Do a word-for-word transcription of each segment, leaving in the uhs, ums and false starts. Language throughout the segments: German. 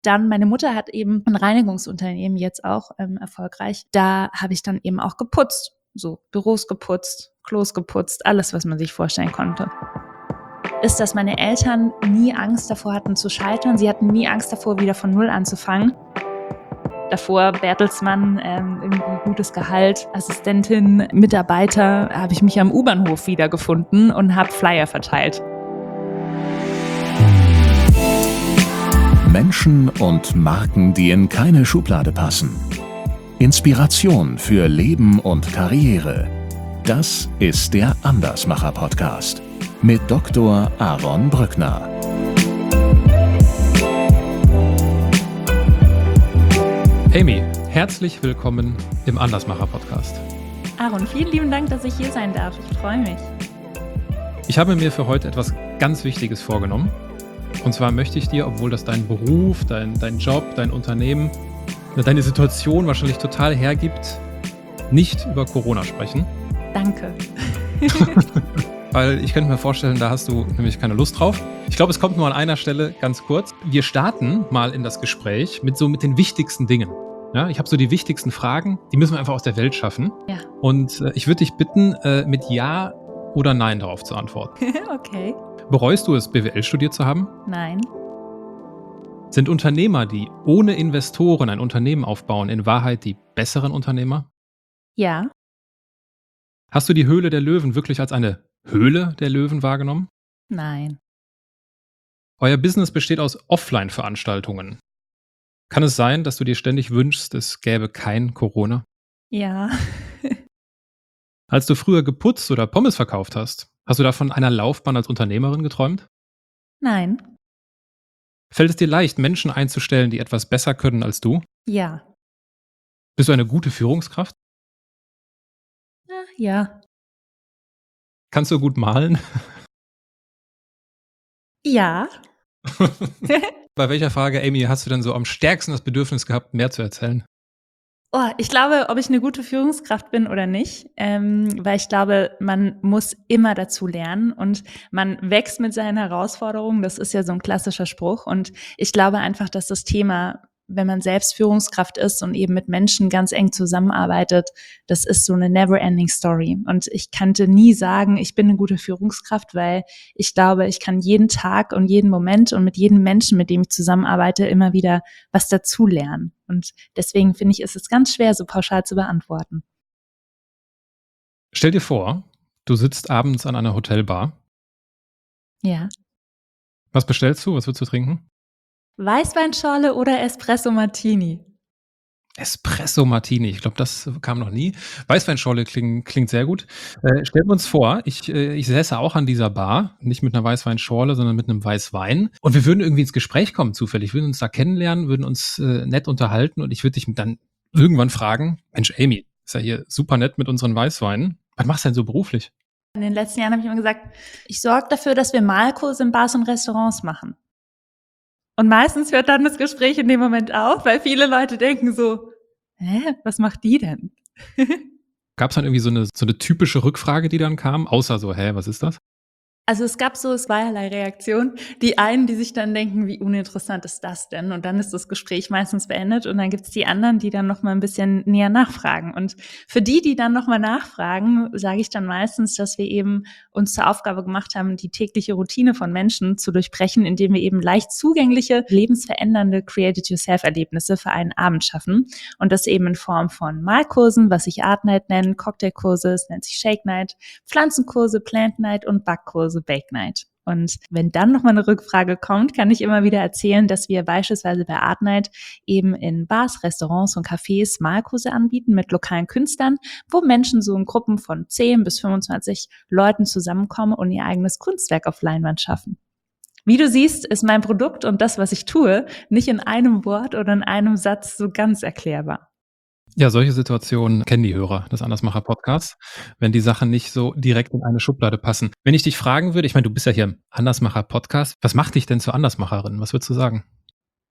dann, meine Mutter hat eben ein Reinigungsunternehmen jetzt auch ähm, erfolgreich. Da habe ich dann eben auch geputzt. So Büros geputzt, Klos geputzt, alles, was man sich vorstellen konnte. Ist, dass meine Eltern nie Angst davor hatten zu scheitern. Sie hatten nie Angst davor, wieder von Null anzufangen. Davor Bertelsmann, ähm, irgendwie gutes Gehalt, Assistentin, Mitarbeiter, habe ich mich am U-Bahnhof wiedergefunden und habe Flyer verteilt. Menschen und Marken, die in keine Schublade passen. Inspiration für Leben und Karriere. Das ist der Andersmacher-Podcast mit Doktor Aaron Brückner. Amy, herzlich willkommen im Andersmacher-Podcast. Aaron, vielen lieben Dank, dass ich hier sein darf. Ich freue mich. Ich habe mir für heute etwas ganz Wichtiges vorgenommen. Und zwar möchte ich dir, obwohl das dein Beruf, dein, dein Job, dein Unternehmen, deine Situation wahrscheinlich total hergibt, nicht über Corona sprechen. Danke. Weil ich könnte mir vorstellen, da hast du nämlich keine Lust drauf. Ich glaube, es kommt nur an einer Stelle ganz kurz. Wir starten mal in das Gespräch mit so mit den wichtigsten Dingen. Ja, ich habe so die wichtigsten Fragen, die müssen wir einfach aus der Welt schaffen. Ja. Und äh, ich würde dich bitten, äh, mit Ja oder Nein darauf zu antworten. Okay. Bereust du es, B W L studiert zu haben? Nein. Sind Unternehmer, die ohne Investoren ein Unternehmen aufbauen, in Wahrheit die besseren Unternehmer? Ja. Hast du die Höhle der Löwen wirklich als eine Höhle der Löwen wahrgenommen? Nein. Euer Business besteht aus Offline-Veranstaltungen. Kann es sein, dass du dir ständig wünschst, es gäbe kein Corona? Ja. Als du früher geputzt oder Pommes verkauft hast, hast du da von einer Laufbahn als Unternehmerin geträumt? Nein. Fällt es dir leicht, Menschen einzustellen, die etwas besser können als du? Ja. Bist du eine gute Führungskraft? Ja. Kannst du gut malen? Ja. Bei welcher Frage, Amy, hast du denn so am stärksten das Bedürfnis gehabt, mehr zu erzählen? Oh, ich glaube, ob ich eine gute Führungskraft bin oder nicht, ähm, weil ich glaube, man muss immer dazu lernen und man wächst mit seinen Herausforderungen. Das ist ja so ein klassischer Spruch. Und ich glaube einfach, dass das Thema, wenn man selbst Führungskraft ist und eben mit Menschen ganz eng zusammenarbeitet, das ist so eine never-ending Story. Und ich kannte nie sagen, ich bin eine gute Führungskraft, weil ich glaube, ich kann jeden Tag und jeden Moment und mit jedem Menschen, mit dem ich zusammenarbeite, immer wieder was dazulernen. Und deswegen finde ich, ist es ganz schwer, so pauschal zu beantworten. Stell dir vor, du sitzt abends an einer Hotelbar. Ja. Was bestellst du? Was willst du trinken? Weißweinschorle oder Espresso Martini? Espresso Martini. Ich glaube, das kam noch nie. Weißweinschorle klingt, klingt sehr gut. Äh, stellen wir uns vor, ich, äh, ich säße auch an dieser Bar, nicht mit einer Weißweinschorle, sondern mit einem Weißwein. Und wir würden irgendwie ins Gespräch kommen, zufällig. Wir würden uns da kennenlernen, würden uns äh, nett unterhalten und ich würde dich dann irgendwann fragen, Mensch, Amy, ist ja hier super nett mit unseren Weißweinen. Was machst du denn so beruflich? In den letzten Jahren habe ich immer gesagt, ich sorge dafür, dass wir Malkurse in Bars und Restaurants machen. Und meistens hört dann das Gespräch in dem Moment auf, weil viele Leute denken so, hä, was macht die denn? Gab es dann irgendwie so eine, so eine typische Rückfrage, die dann kam, außer so, hä, was ist das? Also es gab so zweierlei Reaktionen. Die einen, die sich dann denken, wie uninteressant ist das denn? Und dann ist das Gespräch meistens beendet. Und dann gibt es die anderen, die dann noch mal ein bisschen näher nachfragen. Und für die, die dann noch mal nachfragen, sage ich dann meistens, dass wir eben uns zur Aufgabe gemacht haben, die tägliche Routine von Menschen zu durchbrechen, indem wir eben leicht zugängliche, lebensverändernde Create-it-yourself-Erlebnisse für einen Abend schaffen. Und das eben in Form von Malkursen, was sich Art Night nennt, Cocktailkurse, es nennt sich Shake Night, Pflanzenkurse, Plant Night und Backkurse, Bake Night. Und wenn dann nochmal eine Rückfrage kommt, kann ich immer wieder erzählen, dass wir beispielsweise bei Art Night eben in Bars, Restaurants und Cafés Malkurse anbieten mit lokalen Künstlern, wo Menschen so in Gruppen von zehn bis fünfundzwanzig Leuten zusammenkommen und ihr eigenes Kunstwerk auf Leinwand schaffen. Wie du siehst, ist mein Produkt und das, was ich tue, nicht in einem Wort oder in einem Satz so ganz erklärbar. Ja, solche Situationen kennen die Hörer des Andersmacher-Podcasts, wenn die Sachen nicht so direkt in eine Schublade passen. Wenn ich dich fragen würde, ich meine, du bist ja hier im Andersmacher-Podcast, was macht dich denn zur Andersmacherin? Was würdest du sagen?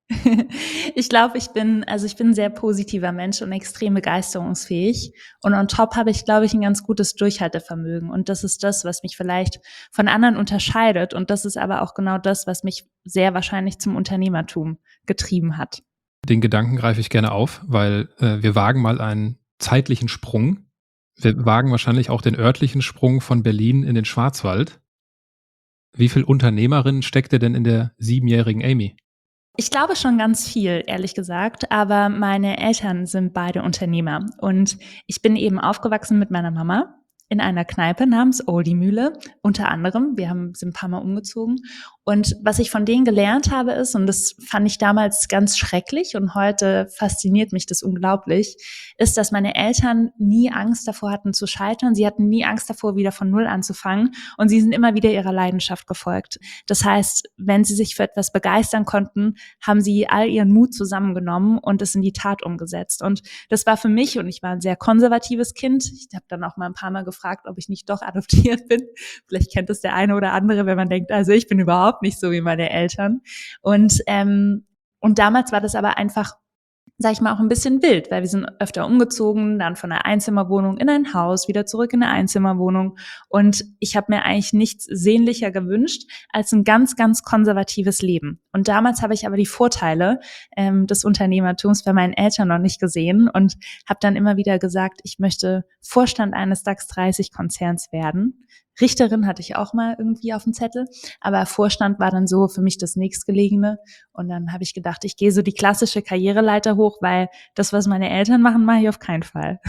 Ich glaube, ich bin, also ich bin ein sehr positiver Mensch und extrem begeisterungsfähig. Und on top habe ich, glaube ich, ein ganz gutes Durchhaltevermögen. Und das ist das, was mich vielleicht von anderen unterscheidet. Und das ist aber auch genau das, was mich sehr wahrscheinlich zum Unternehmertum getrieben hat. Den Gedanken greife ich gerne auf, weil äh, wir wagen mal einen zeitlichen Sprung. Wir wagen wahrscheinlich auch den örtlichen Sprung von Berlin in den Schwarzwald. Wie viel Unternehmerin steckte denn in der siebenjährigen Amy? Ich glaube schon ganz viel, ehrlich gesagt, aber meine Eltern sind beide Unternehmer und ich bin eben aufgewachsen mit meiner Mama in einer Kneipe namens Oldie Mühle, unter anderem. Wir haben, sind ein paar Mal umgezogen. Und was ich von denen gelernt habe ist, und das fand ich damals ganz schrecklich und heute fasziniert mich das unglaublich, ist, dass meine Eltern nie Angst davor hatten zu scheitern. Sie hatten nie Angst davor, wieder von Null anzufangen und sie sind immer wieder ihrer Leidenschaft gefolgt. Das heißt, wenn sie sich für etwas begeistern konnten, haben sie all ihren Mut zusammengenommen und es in die Tat umgesetzt. Und das war für mich, und ich war ein sehr konservatives Kind, ich habe dann auch mal ein paar Mal gefragt, ob ich nicht doch adoptiert bin. Vielleicht kennt es der eine oder andere, wenn man denkt, also ich bin überhaupt nicht so wie meine Eltern. Und, ähm, und damals war das aber einfach, sag ich mal, auch ein bisschen wild, weil wir sind öfter umgezogen, dann von einer Einzimmerwohnung in ein Haus, wieder zurück in eine Einzimmerwohnung. Und ich habe mir eigentlich nichts sehnlicher gewünscht als ein ganz, ganz konservatives Leben. Und damals habe ich aber die Vorteile ähm, des Unternehmertums bei meinen Eltern noch nicht gesehen und habe dann immer wieder gesagt, ich möchte Vorstand eines DAX dreißig Konzerns werden. Richterin hatte ich auch mal irgendwie auf dem Zettel, aber Vorstand war dann so für mich das nächstgelegene. Und dann habe ich gedacht, ich gehe so die klassische Karriereleiter hoch, weil das, was meine Eltern machen, mache ich auf keinen Fall.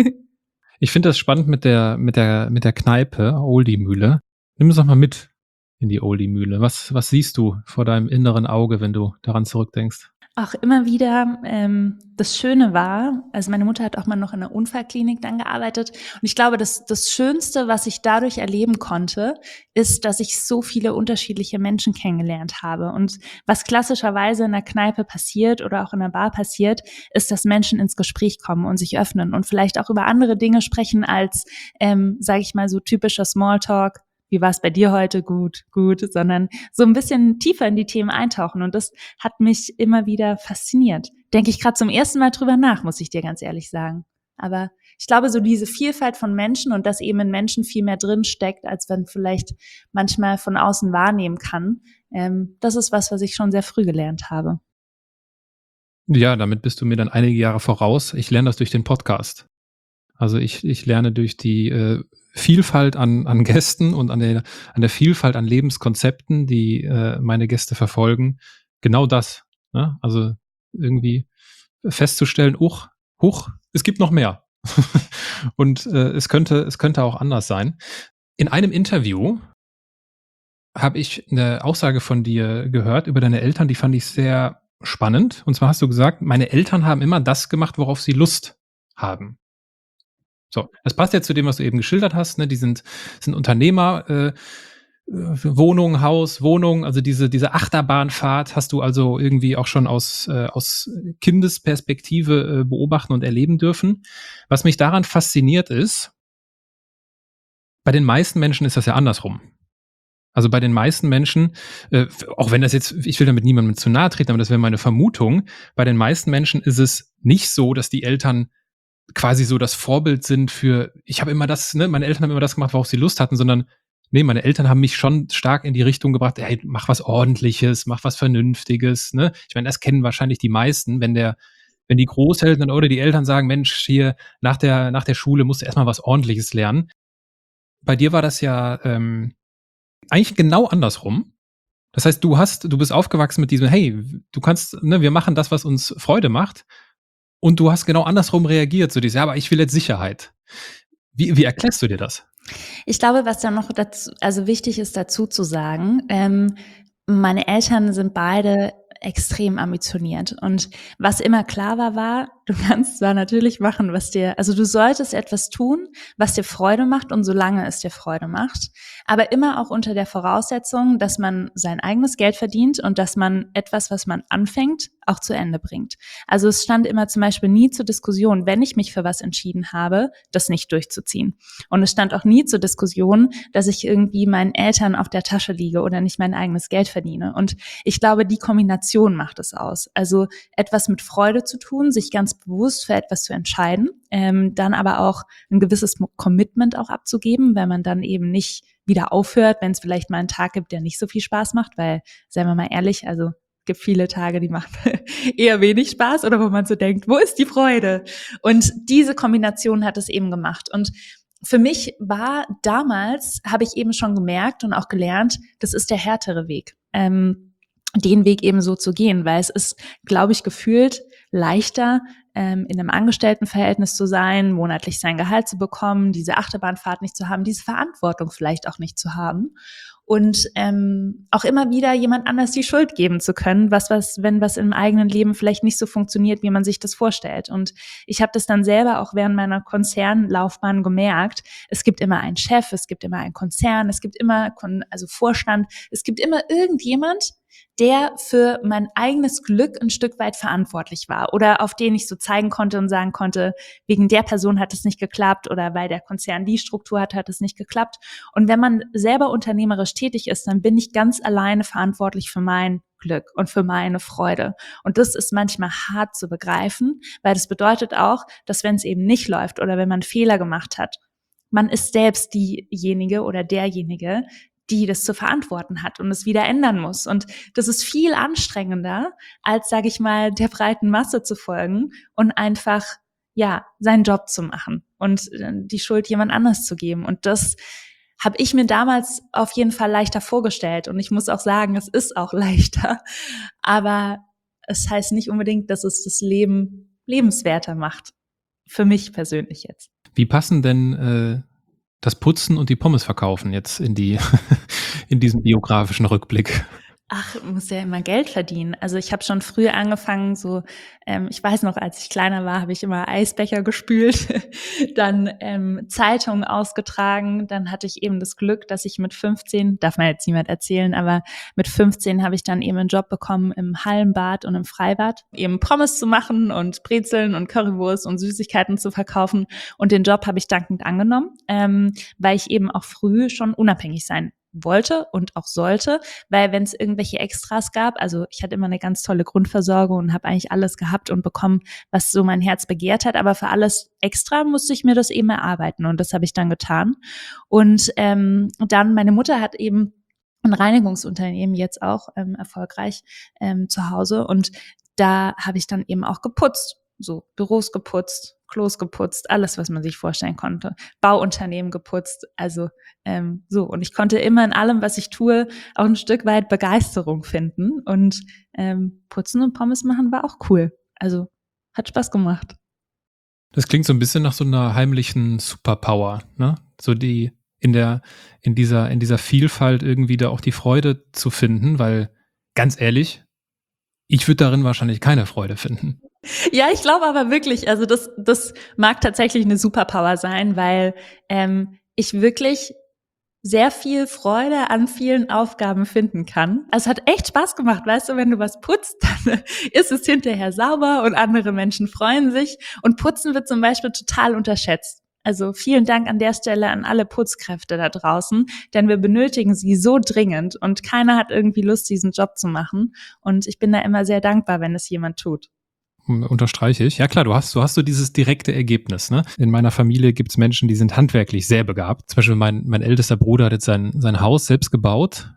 Ich finde das spannend mit der, mit der, mit der Kneipe, Oldie Mühle. Nimm uns doch mal mit in die Oldie Mühle. Was, was siehst du vor deinem inneren Auge, wenn du daran zurückdenkst? Auch immer wieder, ähm, das Schöne war, also meine Mutter hat auch mal noch in der Unfallklinik dann gearbeitet und ich glaube, das, das Schönste, was ich dadurch erleben konnte, ist, dass ich so viele unterschiedliche Menschen kennengelernt habe und was klassischerweise in der Kneipe passiert oder auch in der Bar passiert, ist, dass Menschen ins Gespräch kommen und sich öffnen und vielleicht auch über andere Dinge sprechen als, ähm, sage ich mal, so typischer Smalltalk. Wie war es bei dir heute? Gut, gut, sondern so ein bisschen tiefer in die Themen eintauchen. Und das hat mich immer wieder fasziniert. Denke ich gerade zum ersten Mal drüber nach, muss ich dir ganz ehrlich sagen. Aber ich glaube, so diese Vielfalt von Menschen und dass eben in Menschen viel mehr drin steckt, als man vielleicht manchmal von außen wahrnehmen kann, ähm, das ist was, was ich schon sehr früh gelernt habe. Ja, damit bist du mir dann einige Jahre voraus. Ich lerne das durch den Podcast. Also ich, ich lerne durch die äh, Vielfalt an, an Gästen und an der, an der Vielfalt an Lebenskonzepten, die äh, meine Gäste verfolgen, genau das. Ne? Also irgendwie festzustellen, uch, huch, es gibt noch mehr. Und äh, es könnte, es könnte auch anders sein. In einem Interview habe ich eine Aussage von dir gehört über deine Eltern, die fand ich sehr spannend. Und zwar hast du gesagt, meine Eltern haben immer das gemacht, worauf sie Lust haben. So, das passt ja zu dem, was du eben geschildert hast. Ne? Die sind, sind Unternehmer, äh, Wohnung, Haus, Wohnung, also diese, diese Achterbahnfahrt hast du also irgendwie auch schon aus, äh, aus Kindesperspektive äh, beobachten und erleben dürfen. Was mich daran fasziniert ist, bei den meisten Menschen ist das ja andersrum. Also bei den meisten Menschen, äh, auch wenn das jetzt, ich will damit niemandem zu nahe treten, aber das wäre meine Vermutung, bei den meisten Menschen ist es nicht so, dass die Eltern quasi so das Vorbild sind für, ich habe immer das, ne, meine Eltern haben immer das gemacht, worauf sie Lust hatten, sondern nee, meine Eltern haben mich schon stark in die Richtung gebracht, hey, mach was Ordentliches, mach was Vernünftiges, ne? Ich meine, das kennen wahrscheinlich die meisten, wenn der, wenn die Großeltern oder die Eltern sagen, Mensch, hier nach der, nach der Schule musst du erstmal was Ordentliches lernen. Bei dir war das ja ähm, eigentlich genau andersrum. Das heißt, du hast, du bist aufgewachsen mit diesem, hey, du kannst, ne, wir machen das, was uns Freude macht. Und du hast genau andersrum reagiert, so dieses, ja, aber ich will jetzt Sicherheit. Wie, wie erklärst du dir das? Ich glaube, was da noch dazu, also wichtig ist dazu zu sagen, ähm, meine Eltern sind beide extrem ambitioniert. Und was immer klar war, war, du kannst zwar natürlich machen, was dir, also du solltest etwas tun, was dir Freude macht und solange es dir Freude macht, aber immer auch unter der Voraussetzung, dass man sein eigenes Geld verdient und dass man etwas, was man anfängt, auch zu Ende bringt. Also es stand immer zum Beispiel nie zur Diskussion, wenn ich mich für was entschieden habe, das nicht durchzuziehen. Und es stand auch nie zur Diskussion, dass ich irgendwie meinen Eltern auf der Tasche liege oder nicht mein eigenes Geld verdiene. Und ich glaube, die Kombination macht es aus. Also etwas mit Freude zu tun, sich ganz bewusst für etwas zu entscheiden, ähm, dann aber auch ein gewisses Commitment auch abzugeben, weil man dann eben nicht wieder aufhört, wenn es vielleicht mal einen Tag gibt, der nicht so viel Spaß macht, weil, seien wir mal ehrlich, also gibt viele Tage, die machen eher wenig Spaß oder wo man so denkt, wo ist die Freude? Und diese Kombination hat es eben gemacht. Und für mich war damals, habe ich eben schon gemerkt und auch gelernt, das ist der härtere Weg, ähm, den Weg eben so zu gehen, weil es ist, glaube ich, gefühlt leichter, ähm, in einem Angestelltenverhältnis zu sein, monatlich sein Gehalt zu bekommen, diese Achterbahnfahrt nicht zu haben, diese Verantwortung vielleicht auch nicht zu haben und ähm, auch immer wieder jemand anders die Schuld geben zu können, was was wenn was im eigenen Leben vielleicht nicht so funktioniert, wie man sich das vorstellt. Und ich habe das dann selber auch während meiner Konzernlaufbahn gemerkt. Es gibt immer einen Chef, es gibt immer einen Konzern, es gibt immer also Vorstand, es gibt immer irgendjemand, der für mein eigenes Glück ein Stück weit verantwortlich war oder auf den ich so zeigen konnte und sagen konnte, wegen der Person hat es nicht geklappt oder weil der Konzern die Struktur hat, hat es nicht geklappt. Und wenn man selber unternehmerisch tätig ist, dann bin ich ganz alleine verantwortlich für mein Glück und für meine Freude. Und das ist manchmal hart zu begreifen, weil das bedeutet auch, dass wenn es eben nicht läuft oder wenn man Fehler gemacht hat, man ist selbst diejenige oder derjenige, die das zu verantworten hat und es wieder ändern muss. Und das ist viel anstrengender, als, sage ich mal, der breiten Masse zu folgen und einfach, ja, seinen Job zu machen und die Schuld jemand anders zu geben. Und das habe ich mir damals auf jeden Fall leichter vorgestellt. Und ich muss auch sagen, es ist auch leichter. Aber es heißt nicht unbedingt, dass es das Leben lebenswerter macht. Für mich persönlich jetzt. Wie passen denn äh, das Putzen und die Pommes verkaufen jetzt in die in diesen biografischen Rückblick? Ach, muss ja immer Geld verdienen. Also ich habe schon früh angefangen, so, ähm, ich weiß noch, als ich kleiner war, habe ich immer Eisbecher gespült, dann ähm, Zeitungen ausgetragen. Dann hatte ich eben das Glück, dass ich mit fünfzehn, darf man jetzt niemand erzählen, aber mit fünfzehn habe ich dann eben einen Job bekommen im Hallenbad und im Freibad, eben Pommes zu machen und Brezeln und Currywurst und Süßigkeiten zu verkaufen. Und den Job habe ich dankend angenommen, ähm, weil ich eben auch früh schon unabhängig sein wollte und auch sollte, weil wenn es irgendwelche Extras gab, also ich hatte immer eine ganz tolle Grundversorgung und habe eigentlich alles gehabt und bekommen, was so mein Herz begehrt hat, aber für alles extra musste ich mir das eben erarbeiten und das habe ich dann getan. Und ähm, dann, meine Mutter hat eben ein Reinigungsunternehmen jetzt auch ähm, erfolgreich ähm, zu Hause und da habe ich dann eben auch geputzt, so Büros geputzt, Klos geputzt, alles, was man sich vorstellen konnte. Bauunternehmen geputzt, also ähm, so. Und ich konnte immer in allem, was ich tue, auch ein Stück weit Begeisterung finden. Und ähm, Putzen und Pommes machen war auch cool. Also hat Spaß gemacht. Das klingt so ein bisschen nach so einer heimlichen Superpower, ne? So die in der in dieser in dieser Vielfalt irgendwie da auch die Freude zu finden, weil ganz ehrlich, ich würde darin wahrscheinlich keine Freude finden. Ja, ich glaube aber wirklich, also das, das mag tatsächlich eine Superpower sein, weil ähm, ich wirklich sehr viel Freude an vielen Aufgaben finden kann. Also es hat echt Spaß gemacht, weißt du, wenn du was putzt, dann ist es hinterher sauber und andere Menschen freuen sich. Und Putzen wird zum Beispiel total unterschätzt. Also vielen Dank an der Stelle an alle Putzkräfte da draußen, denn wir benötigen sie so dringend und keiner hat irgendwie Lust, diesen Job zu machen. Und ich bin da immer sehr dankbar, wenn es jemand tut. Unterstreiche ich. Ja klar, du hast, du hast so dieses direkte Ergebnis. Ne? In meiner Familie gibt es Menschen, die sind handwerklich sehr begabt. Zum Beispiel mein, mein ältester Bruder hat jetzt sein, sein Haus selbst gebaut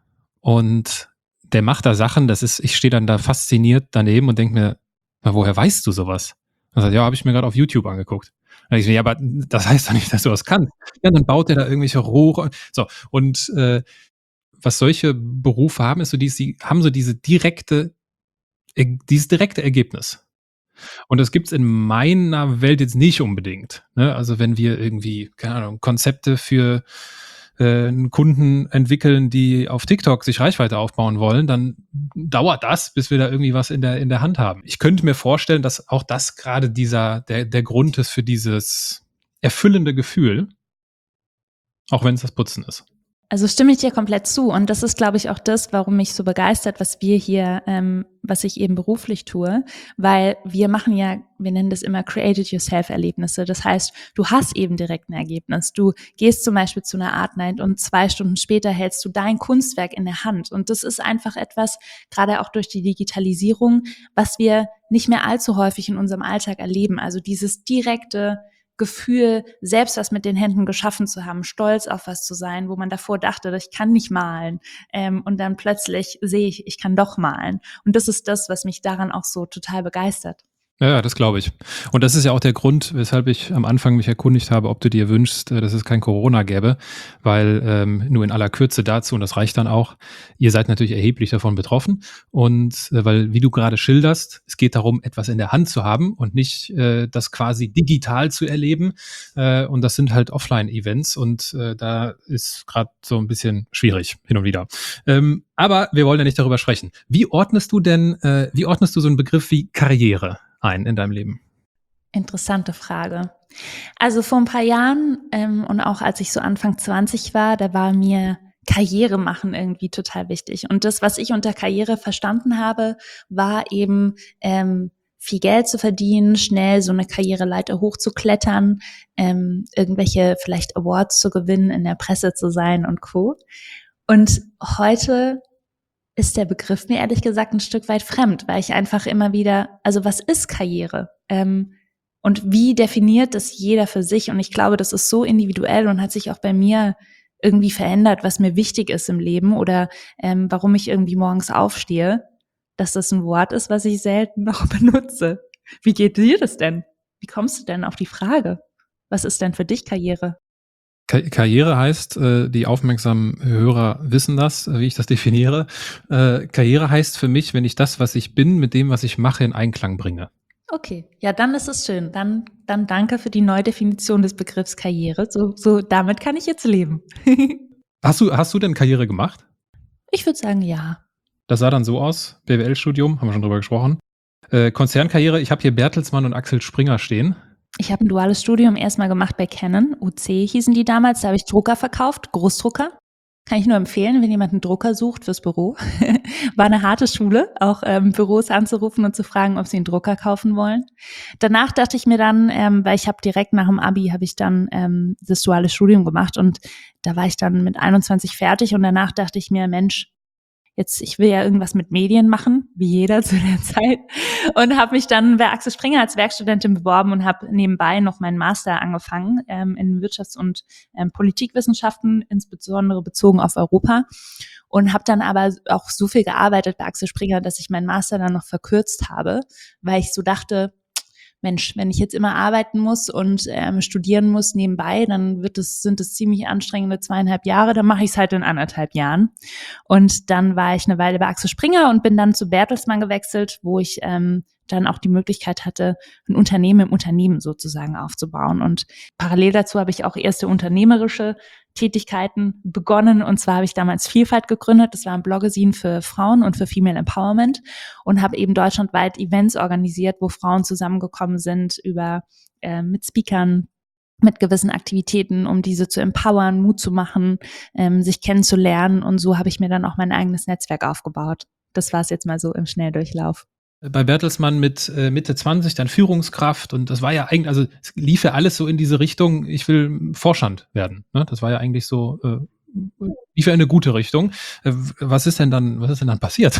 und der macht da Sachen, das ist, ich stehe dann da fasziniert daneben und denke mir, na, woher weißt du sowas? Und er sagt, ja, habe ich mir gerade auf YouTube angeguckt. Und ich so, ja, aber das heißt doch nicht, dass du was kannst. Ja, dann baut er da irgendwelche Rohre. So, und äh, was solche Berufe haben, ist so, die, die haben so diese direkte, dieses direkte Ergebnis. Und das gibt's in meiner Welt jetzt nicht unbedingt. Ne? Also wenn wir irgendwie, keine Ahnung, Konzepte für äh, einen Kunden entwickeln, die auf TikTok sich Reichweite aufbauen wollen, dann dauert das, bis wir da irgendwie was in der, in der Hand haben. Ich könnte mir vorstellen, dass auch das gerade dieser, der, der Grund ist für dieses erfüllende Gefühl, auch wenn es das Putzen ist. Also stimme ich dir komplett zu. Und das ist, glaube ich, auch das, warum mich so begeistert, was wir hier, ähm, was ich eben beruflich tue, weil wir machen ja, wir nennen das immer Created Yourself Erlebnisse. Das heißt, du hast eben direkt ein Ergebnis. Du gehst zum Beispiel zu einer Art Night und zwei Stunden später hältst du dein Kunstwerk in der Hand. Und das ist einfach etwas, gerade auch durch die Digitalisierung, was wir nicht mehr allzu häufig in unserem Alltag erleben. Also dieses direkte Gefühl, selbst was mit den Händen geschaffen zu haben, stolz auf was zu sein, wo man davor dachte, ich kann nicht malen. Ähm, und dann plötzlich sehe ich, ich kann doch malen. Und das ist das, was mich daran auch so total begeistert. Ja, ja, das glaube ich. Und das ist ja auch der Grund, weshalb ich am Anfang mich erkundigt habe, ob du dir wünschst, äh, dass es kein Corona gäbe, weil ähm, nur in aller Kürze dazu, und das reicht dann auch, ihr seid natürlich erheblich davon betroffen und äh, weil, wie du gerade schilderst, es geht darum, etwas in der Hand zu haben und nicht äh, das quasi digital zu erleben äh, und das sind halt Offline-Events und äh, da ist gerade so ein bisschen schwierig hin und wieder. Ähm, aber wir wollen ja nicht darüber sprechen. Wie ordnest du denn, äh, wie ordnest du so einen Begriff wie Karriere ein in deinem Leben? Interessante Frage. Also vor ein paar Jahren ähm, und auch als ich so Anfang zwanzig war, da war mir Karriere machen irgendwie total wichtig. Und das, was ich unter Karriere verstanden habe, war eben ähm, viel Geld zu verdienen, schnell so eine Karriereleiter hochzuklettern, ähm, irgendwelche vielleicht Awards zu gewinnen, in der Presse zu sein und Co. Und heute ist der Begriff mir ehrlich gesagt ein Stück weit fremd, weil ich einfach immer wieder, also was ist Karriere? Ähm, und wie definiert das jeder für sich? Und ich glaube, das ist so individuell und hat sich auch bei mir irgendwie verändert, was mir wichtig ist im Leben oder ähm, warum ich irgendwie morgens aufstehe, dass das ein Wort ist, was ich selten noch benutze. Wie geht dir das denn? Wie kommst du denn auf die Frage? Was ist denn für dich Karriere? Ka- Karriere heißt, äh, die aufmerksamen Hörer wissen das, äh, wie ich das definiere. Äh, Karriere heißt für mich, wenn ich das, was ich bin, mit dem, was ich mache, in Einklang bringe. Okay, ja, dann ist es schön. Dann, dann danke für die Neudefinition des Begriffs Karriere. So, so, damit kann ich jetzt leben. Hast du, hast du denn Karriere gemacht? Ich würde sagen, ja. Das sah dann so aus, B W L-Studium, haben wir schon drüber gesprochen. Äh, Konzernkarriere, ich habe hier Bertelsmann und Axel Springer stehen. Ich habe ein duales Studium erstmal gemacht bei Canon. U C hießen die damals. Da habe ich Drucker verkauft, Großdrucker. Kann ich nur empfehlen, wenn jemand einen Drucker sucht fürs Büro. War eine harte Schule, auch ähm, Büros anzurufen und zu fragen, ob sie einen Drucker kaufen wollen. Danach dachte ich mir dann, ähm, weil ich habe direkt nach dem Abi habe ich dann ähm, das duale Studium gemacht und da war ich dann mit einundzwanzig fertig und danach dachte ich mir, Mensch, jetzt, ich will ja irgendwas mit Medien machen, wie jeder zu der Zeit. Und habe mich dann bei Axel Springer als Werkstudentin beworben und habe nebenbei noch meinen Master angefangen ähm, in Wirtschafts- und ähm, Politikwissenschaften, insbesondere bezogen auf Europa. Und habe dann aber auch so viel gearbeitet bei Axel Springer, dass ich meinen Master dann noch verkürzt habe, weil ich so dachte, Mensch, wenn ich jetzt immer arbeiten muss und ähm, studieren muss nebenbei, dann wird es, sind es ziemlich anstrengende zweieinhalb Jahre, dann mache ich es halt in anderthalb Jahren. Und dann war ich eine Weile bei Axel Springer und bin dann zu Bertelsmann gewechselt, wo ich ähm, dann auch die Möglichkeit hatte, ein Unternehmen im Unternehmen sozusagen aufzubauen. Und parallel dazu habe ich auch erste unternehmerische Tätigkeiten begonnen. Und zwar habe ich damals Vielfalt gegründet. Das war ein Bloggesin für Frauen und für Female Empowerment und habe eben deutschlandweit Events organisiert, wo Frauen zusammengekommen sind über äh, mit Speakern, mit gewissen Aktivitäten, um diese zu empowern, Mut zu machen, ähm, sich kennenzulernen. Und so habe ich mir dann auch mein eigenes Netzwerk aufgebaut. Das war es jetzt mal so im Schnelldurchlauf. Bei Bertelsmann mit äh, Mitte zwanzig, dann Führungskraft und das war ja eigentlich, also es lief ja alles so in diese Richtung, ich will Vorstand werden. Ne? Das war ja eigentlich so, äh, lief ja in eine gute Richtung. Äh, was ist denn dann, was ist denn dann passiert?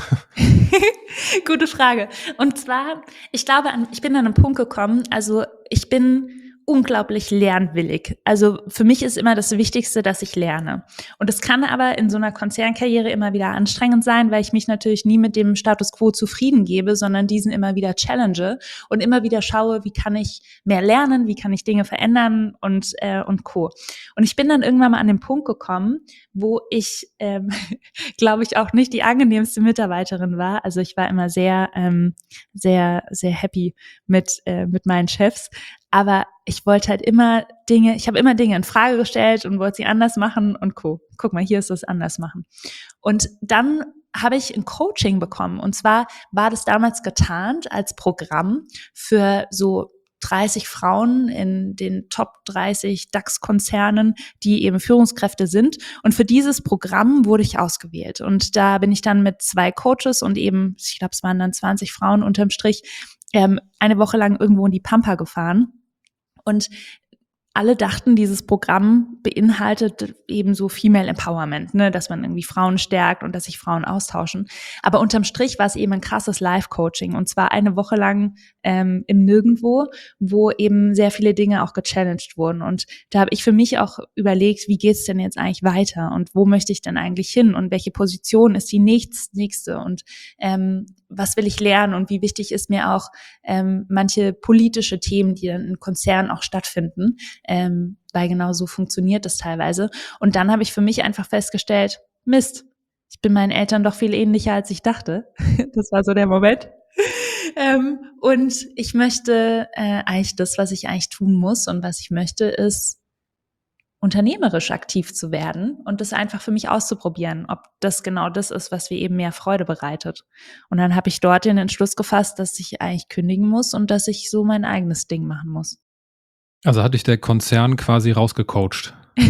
Gute Frage. Und zwar, ich glaube, ich bin an einen Punkt gekommen, also ich bin unglaublich lernwillig. Also für mich ist immer das Wichtigste, dass ich lerne. Und es kann aber in so einer Konzernkarriere immer wieder anstrengend sein, weil ich mich natürlich nie mit dem Status quo zufrieden gebe, sondern diesen immer wieder challenge und immer wieder schaue, wie kann ich mehr lernen, wie kann ich Dinge verändern und äh, und Co. Und ich bin dann irgendwann mal an den Punkt gekommen, wo ich, ähm, glaube ich, auch nicht die angenehmste Mitarbeiterin war. Also ich war immer sehr, ähm, sehr, sehr happy mit äh, mit meinen Chefs. Aber ich wollte halt immer Dinge, ich habe immer Dinge in Frage gestellt und wollte sie anders machen und Co. Guck mal, hier ist es anders machen. Und dann habe ich ein Coaching bekommen. Und zwar war das damals getarnt als Programm für so dreißig Frauen in den Top dreißig DAX-Konzernen, die eben Führungskräfte sind. Und für dieses Programm wurde ich ausgewählt. Und da bin ich dann mit zwei Coaches und eben, ich glaube, es waren dann zwanzig Frauen unterm Strich, ähm, eine Woche lang irgendwo in die Pampa gefahren. Und alle dachten, dieses Programm beinhaltet eben so Female Empowerment, ne, dass man irgendwie Frauen stärkt und dass sich Frauen austauschen. Aber unterm Strich war es eben ein krasses Live-Coaching und zwar eine Woche lang ähm, im Nirgendwo, wo eben sehr viele Dinge auch gechallenged wurden. Und da habe ich für mich auch überlegt, wie geht's denn jetzt eigentlich weiter und wo möchte ich denn eigentlich hin und welche Position ist die nächste und ähm, was will ich lernen und wie wichtig ist mir auch ähm, manche politische Themen, die dann in Konzernen auch stattfinden, ähm, weil genau so funktioniert das teilweise. Und dann habe ich für mich einfach festgestellt, Mist, ich bin meinen Eltern doch viel ähnlicher, als ich dachte. Das war so der Moment. ähm, und ich möchte äh, eigentlich das, was ich eigentlich tun muss und was ich möchte, ist unternehmerisch aktiv zu werden und das einfach für mich auszuprobieren, ob das genau das ist, was mir eben mehr Freude bereitet. Und dann habe ich dort den Entschluss gefasst, dass ich eigentlich kündigen muss und dass ich so mein eigenes Ding machen muss. Also hat dich der Konzern quasi rausgecoacht?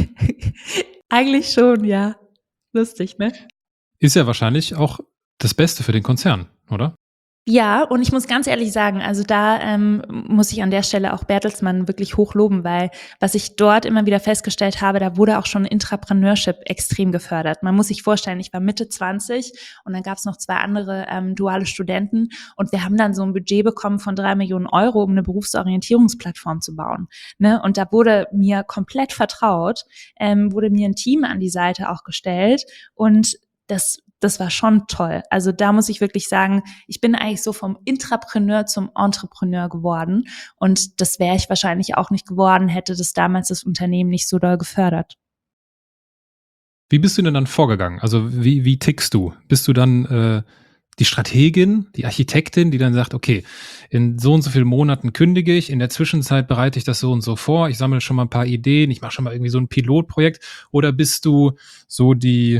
Eigentlich schon, ja. Lustig, ne? Ist ja wahrscheinlich auch das Beste für den Konzern, oder? Ja, und ich muss ganz ehrlich sagen, also da ähm, muss ich an der Stelle auch Bertelsmann wirklich hochloben, weil was ich dort immer wieder festgestellt habe, da wurde auch schon Intrapreneurship extrem gefördert. Man muss sich vorstellen, ich war Mitte zwanzig und dann gab es noch zwei andere ähm, duale Studenten und wir haben dann so ein Budget bekommen von drei Millionen Euro, um eine Berufsorientierungsplattform zu bauen. Ne? Und da wurde mir komplett vertraut, ähm, wurde mir ein Team an die Seite auch gestellt und das Das war schon toll. Also da muss ich wirklich sagen, ich bin eigentlich so vom Intrapreneur zum Entrepreneur geworden. Und das wäre ich wahrscheinlich auch nicht geworden, hätte das damals das Unternehmen nicht so doll gefördert. Wie bist du denn dann vorgegangen? Also wie, wie tickst du? Bist du dann äh, die Strategin, die Architektin, die dann sagt, okay, in so und so vielen Monaten kündige ich, in der Zwischenzeit bereite ich das so und so vor, ich sammle schon mal ein paar Ideen, ich mache schon mal irgendwie so ein Pilotprojekt? Oder bist du so die,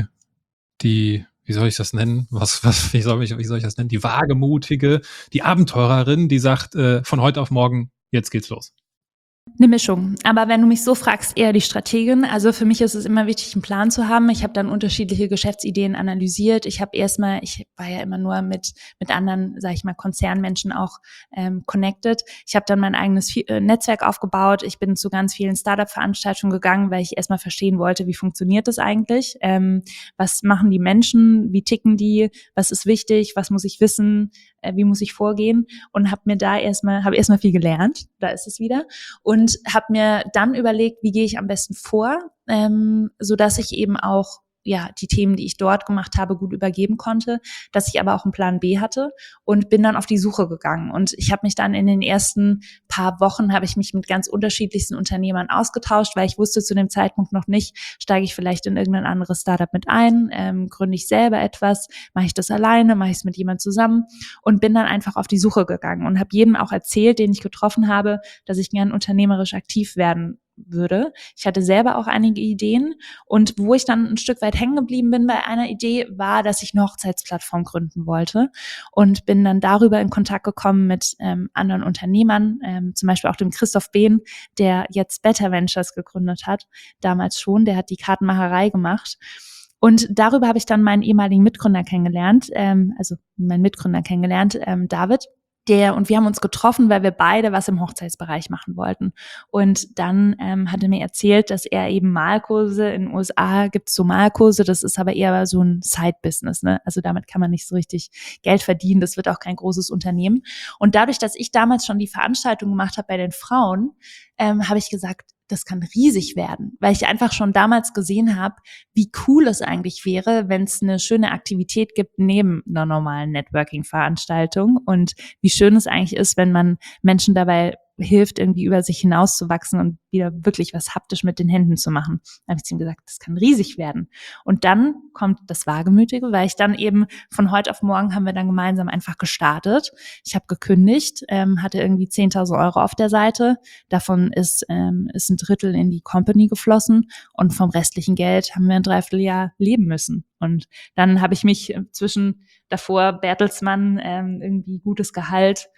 die wie soll ich das nennen? Was, was, wie soll ich, wie soll ich das nennen? Die wagemutige, die Abenteurerin, die sagt, äh, von heute auf morgen, jetzt geht's los. Eine Mischung. Aber wenn du mich so fragst, eher die Strategin. Also für mich ist es immer wichtig, einen Plan zu haben. Ich habe dann unterschiedliche Geschäftsideen analysiert. Ich habe erstmal, ich war ja immer nur mit mit anderen, sage ich mal, Konzernmenschen auch ähm, connected. Ich habe dann mein eigenes äh, Netzwerk aufgebaut. Ich bin zu ganz vielen Startup-Veranstaltungen gegangen, weil ich erstmal verstehen wollte, wie funktioniert das eigentlich? Ähm, was machen die Menschen? Wie ticken die? Was ist wichtig? Was muss ich wissen? Äh, wie muss ich vorgehen? Und habe mir da erstmal, habe erstmal viel gelernt. Da ist es wieder. Und Und habe mir dann überlegt, wie gehe ich am besten vor, ähm, so dass ich eben auch ja die Themen, die ich dort gemacht habe, gut übergeben konnte, dass ich aber auch einen Plan B hatte und bin dann auf die Suche gegangen. Und ich habe mich dann in den ersten paar Wochen, habe ich mich mit ganz unterschiedlichsten Unternehmern ausgetauscht, weil ich wusste zu dem Zeitpunkt noch nicht, steige ich vielleicht in irgendein anderes Startup mit ein, ähm, gründe ich selber etwas, mache ich das alleine, mache ich es mit jemand zusammen und bin dann einfach auf die Suche gegangen und habe jedem auch erzählt, den ich getroffen habe, dass ich gern unternehmerisch aktiv werden würde. Ich hatte selber auch einige Ideen und wo ich dann ein Stück weit hängen geblieben bin bei einer Idee, war, dass ich eine Hochzeitsplattform gründen wollte und bin dann darüber in Kontakt gekommen mit ähm, anderen Unternehmern, ähm, zum Beispiel auch dem Christoph Behn, der jetzt Better Ventures gegründet hat, damals schon, der hat die Kartenmacherei gemacht. Und darüber habe ich dann meinen ehemaligen Mitgründer kennengelernt, ähm, also meinen Mitgründer kennengelernt, ähm, David. Der, und wir haben uns getroffen, weil wir beide was im Hochzeitsbereich machen wollten. Und dann ähm, hat er mir erzählt, dass er eben Malkurse, in den U S A gibt es so Malkurse, das ist aber eher so ein Side-Business, ne? Also damit kann man nicht so richtig Geld verdienen, das wird auch kein großes Unternehmen. Und dadurch, dass ich damals schon die Veranstaltung gemacht habe bei den Frauen, ähm, habe ich gesagt, das kann riesig werden, weil ich einfach schon damals gesehen habe, wie cool es eigentlich wäre, wenn es eine schöne Aktivität gibt neben einer normalen Networking-Veranstaltung und wie schön es eigentlich ist, wenn man Menschen dabei hilft, irgendwie über sich hinauszuwachsen und wieder wirklich was haptisch mit den Händen zu machen. Da habe ich zu ihm gesagt, das kann riesig werden. Und dann kommt das Wagemütige, weil ich dann eben von heute auf morgen haben wir dann gemeinsam einfach gestartet. Ich habe gekündigt, ähm, hatte irgendwie zehntausend Euro auf der Seite. Davon ist, ähm, ist ein Drittel in die Company geflossen und vom restlichen Geld haben wir ein Dreivierteljahr leben müssen. Und dann habe ich mich zwischen davor Bertelsmann, ähm, irgendwie gutes Gehalt,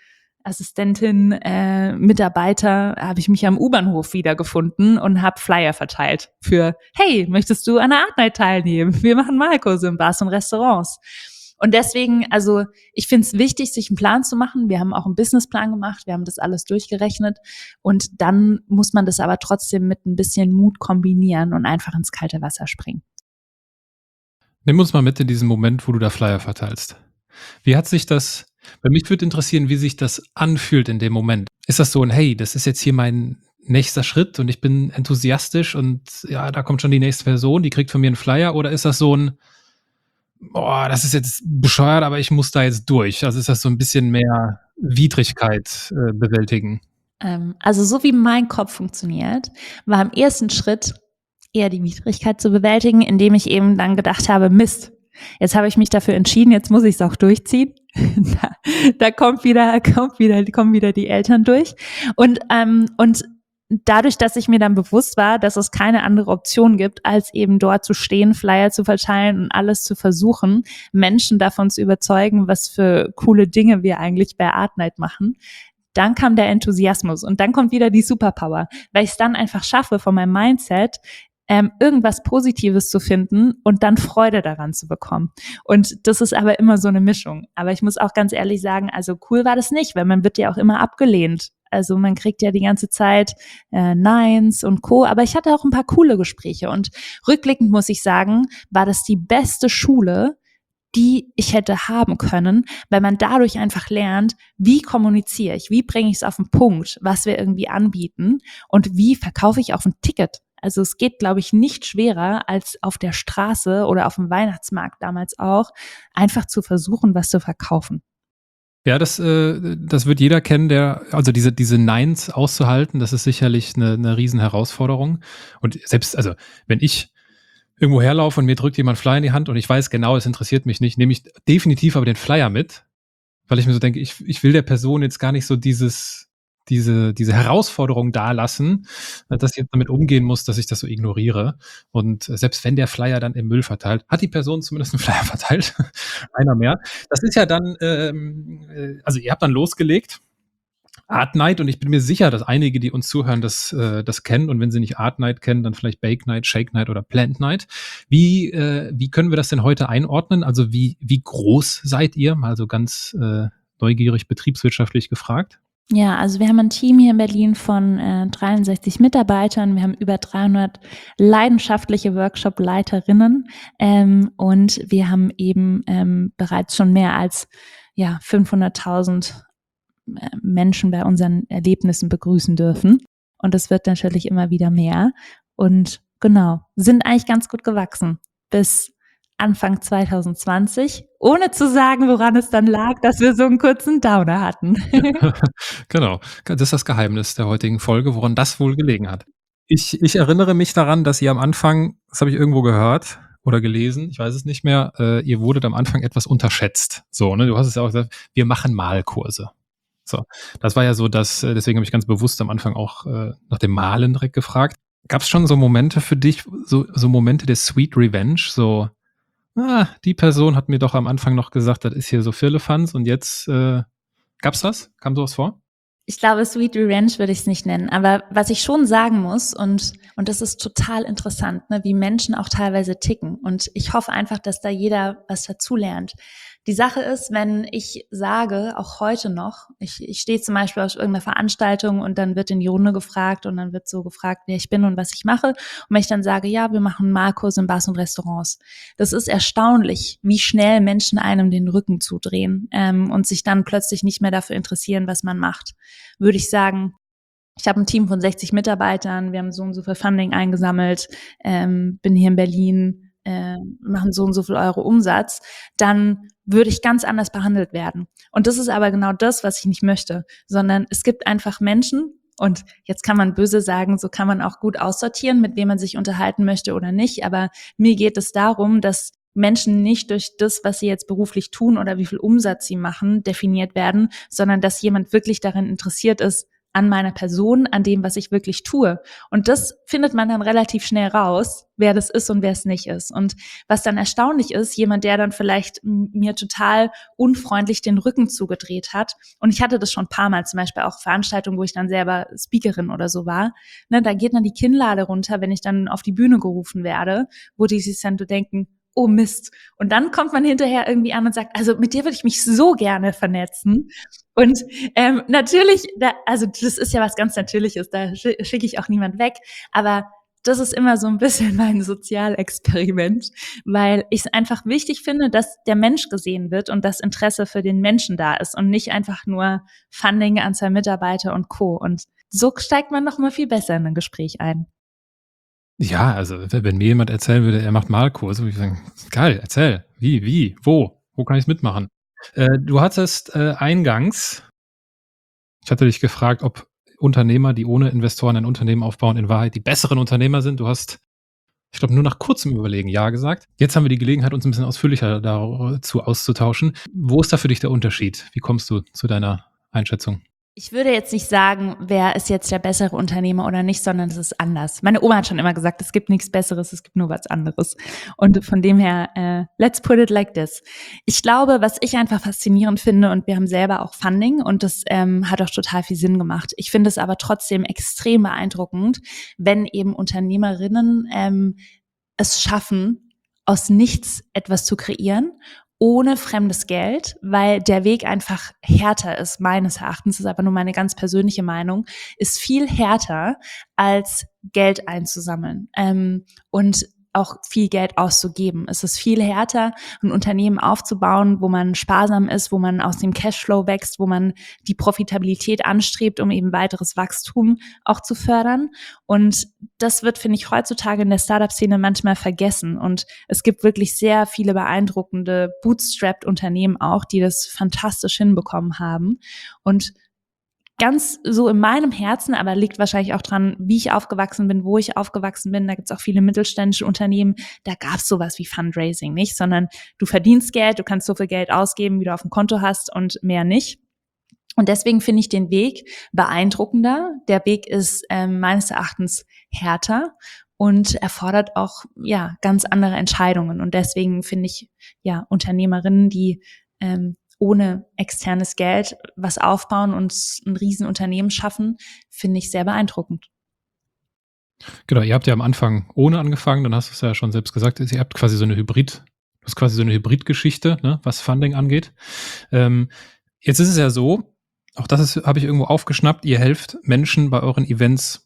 Assistentin, äh, Mitarbeiter, habe ich mich am U-Bahnhof wiedergefunden und habe Flyer verteilt für, hey, möchtest du an der Art Night teilnehmen? Wir machen Malkurse in Bars und Restaurants. Und deswegen, also ich finde es wichtig, sich einen Plan zu machen. Wir haben auch einen Businessplan gemacht, wir haben das alles durchgerechnet und dann muss man das aber trotzdem mit ein bisschen Mut kombinieren und einfach ins kalte Wasser springen. Nimm uns mal mit in diesen Moment, wo du da Flyer verteilst. Wie hat sich das, bei mich würde interessieren, wie sich das anfühlt in dem Moment. Ist das so ein, hey, das ist jetzt hier mein nächster Schritt und ich bin enthusiastisch und ja, da kommt schon die nächste Person, die kriegt von mir einen Flyer, oder ist das so ein, boah, das ist jetzt bescheuert, aber ich muss da jetzt durch? Also ist das so ein bisschen mehr Widrigkeit äh, bewältigen? Ähm, also so wie mein Kopf funktioniert, war im ersten Schritt eher die Widrigkeit zu bewältigen, indem ich eben dann gedacht habe, Mist, jetzt habe ich mich dafür entschieden, jetzt muss ich es auch durchziehen. da, da kommt wieder, kommt wieder, kommen wieder die Eltern durch. Und, ähm, und dadurch, dass ich mir dann bewusst war, dass es keine andere Option gibt, als eben dort zu stehen, Flyer zu verteilen und alles zu versuchen, Menschen davon zu überzeugen, was für coole Dinge wir eigentlich bei Art Night machen, dann kam der Enthusiasmus und dann kommt wieder die Superpower, weil ich es dann einfach schaffe, von meinem Mindset ähm, irgendwas Positives zu finden und dann Freude daran zu bekommen. Und das ist aber immer so eine Mischung. Aber ich muss auch ganz ehrlich sagen, also cool war das nicht, weil man wird ja auch immer abgelehnt. Also man kriegt ja die ganze Zeit äh, Neins und Co. Aber ich hatte auch ein paar coole Gespräche und rückblickend muss ich sagen, war das die beste Schule, die ich hätte haben können, weil man dadurch einfach lernt, wie kommuniziere ich, wie bringe ich es auf den Punkt, was wir irgendwie anbieten und wie verkaufe ich auch ein Ticket. Also es geht, glaube ich, nicht schwerer, als auf der Straße oder auf dem Weihnachtsmarkt damals auch, einfach zu versuchen, was zu verkaufen. Ja, das, äh, das wird jeder kennen, der, also diese, diese Neins auszuhalten, das ist sicherlich eine, eine riesen Herausforderung. Und selbst, also wenn ich irgendwo herlaufe und mir drückt jemand Flyer in die Hand und ich weiß genau, es interessiert mich nicht, nehme ich definitiv aber den Flyer mit, weil ich mir so denke, ich, ich will der Person jetzt gar nicht so dieses, diese, diese Herausforderung dalassen, dass ich jetzt damit umgehen muss, dass ich das so ignoriere. Und selbst wenn der Flyer dann im Müll verteilt, hat die Person zumindest einen Flyer verteilt. Einer mehr. Das ist ja dann, ähm, äh, also ihr habt dann losgelegt. Art Night, und ich bin mir sicher, dass einige, die uns zuhören, das, äh, das kennen, und wenn sie nicht Art Night kennen, dann vielleicht Bake Night, Shake Night oder Plant Night. Wie, äh, wie können wir das denn heute einordnen? Also wie, wie groß seid ihr? Mal so ganz äh, neugierig betriebswirtschaftlich gefragt. Ja, also wir haben ein Team hier in Berlin von äh, dreiundsechzig Mitarbeitern. Wir haben über dreihundert leidenschaftliche Workshop-Leiterinnen ähm, und wir haben eben ähm, bereits schon mehr als ja fünfhunderttausend äh, Menschen bei unseren Erlebnissen begrüßen dürfen. Und es wird natürlich immer wieder mehr. Und genau, sind eigentlich ganz gut gewachsen bis Anfang zwanzig zwanzig, ohne zu sagen, woran es dann lag, dass wir so einen kurzen Downer hatten. Genau, das ist das Geheimnis der heutigen Folge, woran das wohl gelegen hat. Ich, ich erinnere mich daran, dass ihr am Anfang, das habe ich irgendwo gehört oder gelesen, ich weiß es nicht mehr, äh, ihr wurdet am Anfang etwas unterschätzt. So, ne? Du hast es ja auch gesagt, wir machen Malkurse. So, das war ja so, dass, äh, deswegen habe ich ganz bewusst am Anfang auch äh, nach dem Malen direkt gefragt. Gab es schon so Momente für dich, so, so Momente der Sweet Revenge, so, ah, die Person hat mir doch am Anfang noch gesagt, das ist hier so Firlefanz, und jetzt äh, gab's das? Kam sowas vor? Ich glaube, Sweet Revenge würde ich es nicht nennen. Aber was ich schon sagen muss, und, und das ist total interessant, ne, wie Menschen auch teilweise ticken. Und ich hoffe einfach, dass da jeder was dazulernt. Die Sache ist, wenn ich sage, auch heute noch, ich, ich stehe zum Beispiel auf irgendeiner Veranstaltung und dann wird in die Runde gefragt und dann wird so gefragt, wer ich bin und was ich mache. Und wenn ich dann sage, ja, wir machen Malkurse in Bars und Restaurants, das ist erstaunlich, wie schnell Menschen einem den Rücken zudrehen ähm, und sich dann plötzlich nicht mehr dafür interessieren, was man macht. Würde ich sagen, ich habe ein Team von sechzig Mitarbeitern, wir haben so und so viel Funding eingesammelt, ähm, bin hier in Berlin, äh, machen so und so viel Euro Umsatz, dann würde ich ganz anders behandelt werden. Und das ist aber genau das, was ich nicht möchte, sondern es gibt einfach Menschen, und jetzt kann man böse sagen, so kann man auch gut aussortieren, mit wem man sich unterhalten möchte oder nicht, aber mir geht es darum, dass Menschen nicht durch das, was sie jetzt beruflich tun oder wie viel Umsatz sie machen, definiert werden, sondern dass jemand wirklich daran interessiert ist, an meiner Person, an dem, was ich wirklich tue. Und das findet man dann relativ schnell raus, wer das ist und wer es nicht ist. Und was dann erstaunlich ist, jemand, der dann vielleicht mir total unfreundlich den Rücken zugedreht hat. Und ich hatte das schon ein paar Mal, zum Beispiel auch Veranstaltungen, wo ich dann selber Speakerin oder so war. Ne, da geht dann die Kinnlade runter, wenn ich dann auf die Bühne gerufen werde, wo die sich dann so denken, oh Mist. Und dann kommt man hinterher irgendwie an und sagt, also mit dir würde ich mich so gerne vernetzen. Und ähm, natürlich, da, also das ist ja was ganz Natürliches, da sch- schicke ich auch niemand weg. Aber das ist immer so ein bisschen mein Sozialexperiment, weil ich es einfach wichtig finde, dass der Mensch gesehen wird und das Interesse für den Menschen da ist und nicht einfach nur Funding, Anzahl Mitarbeiter und Co. Und so steigt man noch mal viel besser in ein Gespräch ein. Ja, also wenn wenn mir jemand erzählen würde, er macht Malkurse, würde ich sagen: „Geil, erzähl. Wie, wie, wo? Wo kann ich's mitmachen?“ Äh, du hattest, äh, eingangs ich hatte dich gefragt, ob Unternehmer, die ohne Investoren ein Unternehmen aufbauen, in Wahrheit die besseren Unternehmer sind. Du hast, ich glaube, nur nach kurzem Überlegen ja gesagt. Jetzt haben wir die Gelegenheit, uns ein bisschen ausführlicher dazu auszutauschen. Wo ist da für dich der Unterschied? Wie kommst du zu deiner Einschätzung? Ich würde jetzt nicht sagen, wer ist jetzt der bessere Unternehmer oder nicht, sondern es ist anders. Meine Oma hat schon immer gesagt, es gibt nichts Besseres, es gibt nur was anderes. Und von dem her, äh, let's put it like this. Ich glaube, was ich einfach faszinierend finde, und wir haben selber auch Funding und das ähm, hat auch total viel Sinn gemacht. Ich finde es aber trotzdem extrem beeindruckend, wenn eben Unternehmerinnen ähm, es schaffen, aus nichts etwas zu kreieren, ohne fremdes Geld, weil der Weg einfach härter ist, meines Erachtens, das ist aber nur meine ganz persönliche Meinung, ist viel härter, als Geld einzusammeln ähm, und auch viel Geld auszugeben. Es ist viel härter, ein Unternehmen aufzubauen, wo man sparsam ist, wo man aus dem Cashflow wächst, wo man die Profitabilität anstrebt, um eben weiteres Wachstum auch zu fördern. Und das wird, finde ich, heutzutage in der Startup-Szene manchmal vergessen. Und es gibt wirklich sehr viele beeindruckende Bootstrapped-Unternehmen auch, die das fantastisch hinbekommen haben. Und ganz so in meinem Herzen, aber liegt wahrscheinlich auch dran, wie ich aufgewachsen bin, wo ich aufgewachsen bin. Da gibt's auch viele mittelständische Unternehmen. Da gab's sowas wie Fundraising nicht, sondern du verdienst Geld, du kannst so viel Geld ausgeben, wie du auf dem Konto hast und mehr nicht. Und deswegen finde ich den Weg beeindruckender. Der Weg ist ähm, meines Erachtens härter und erfordert auch ja ganz andere Entscheidungen. Und deswegen finde ich ja Unternehmerinnen, die ähm, ohne externes Geld was aufbauen und ein Riesenunternehmen schaffen, finde ich sehr beeindruckend. Genau, ihr habt ja am Anfang ohne angefangen, dann hast du es ja schon selbst gesagt, ihr habt quasi so eine Hybrid du hast quasi so eine Hybridgeschichte, ne, was Funding angeht. Ähm, jetzt ist es ja so, auch das ist habe ich irgendwo aufgeschnappt, ihr helft Menschen bei euren Events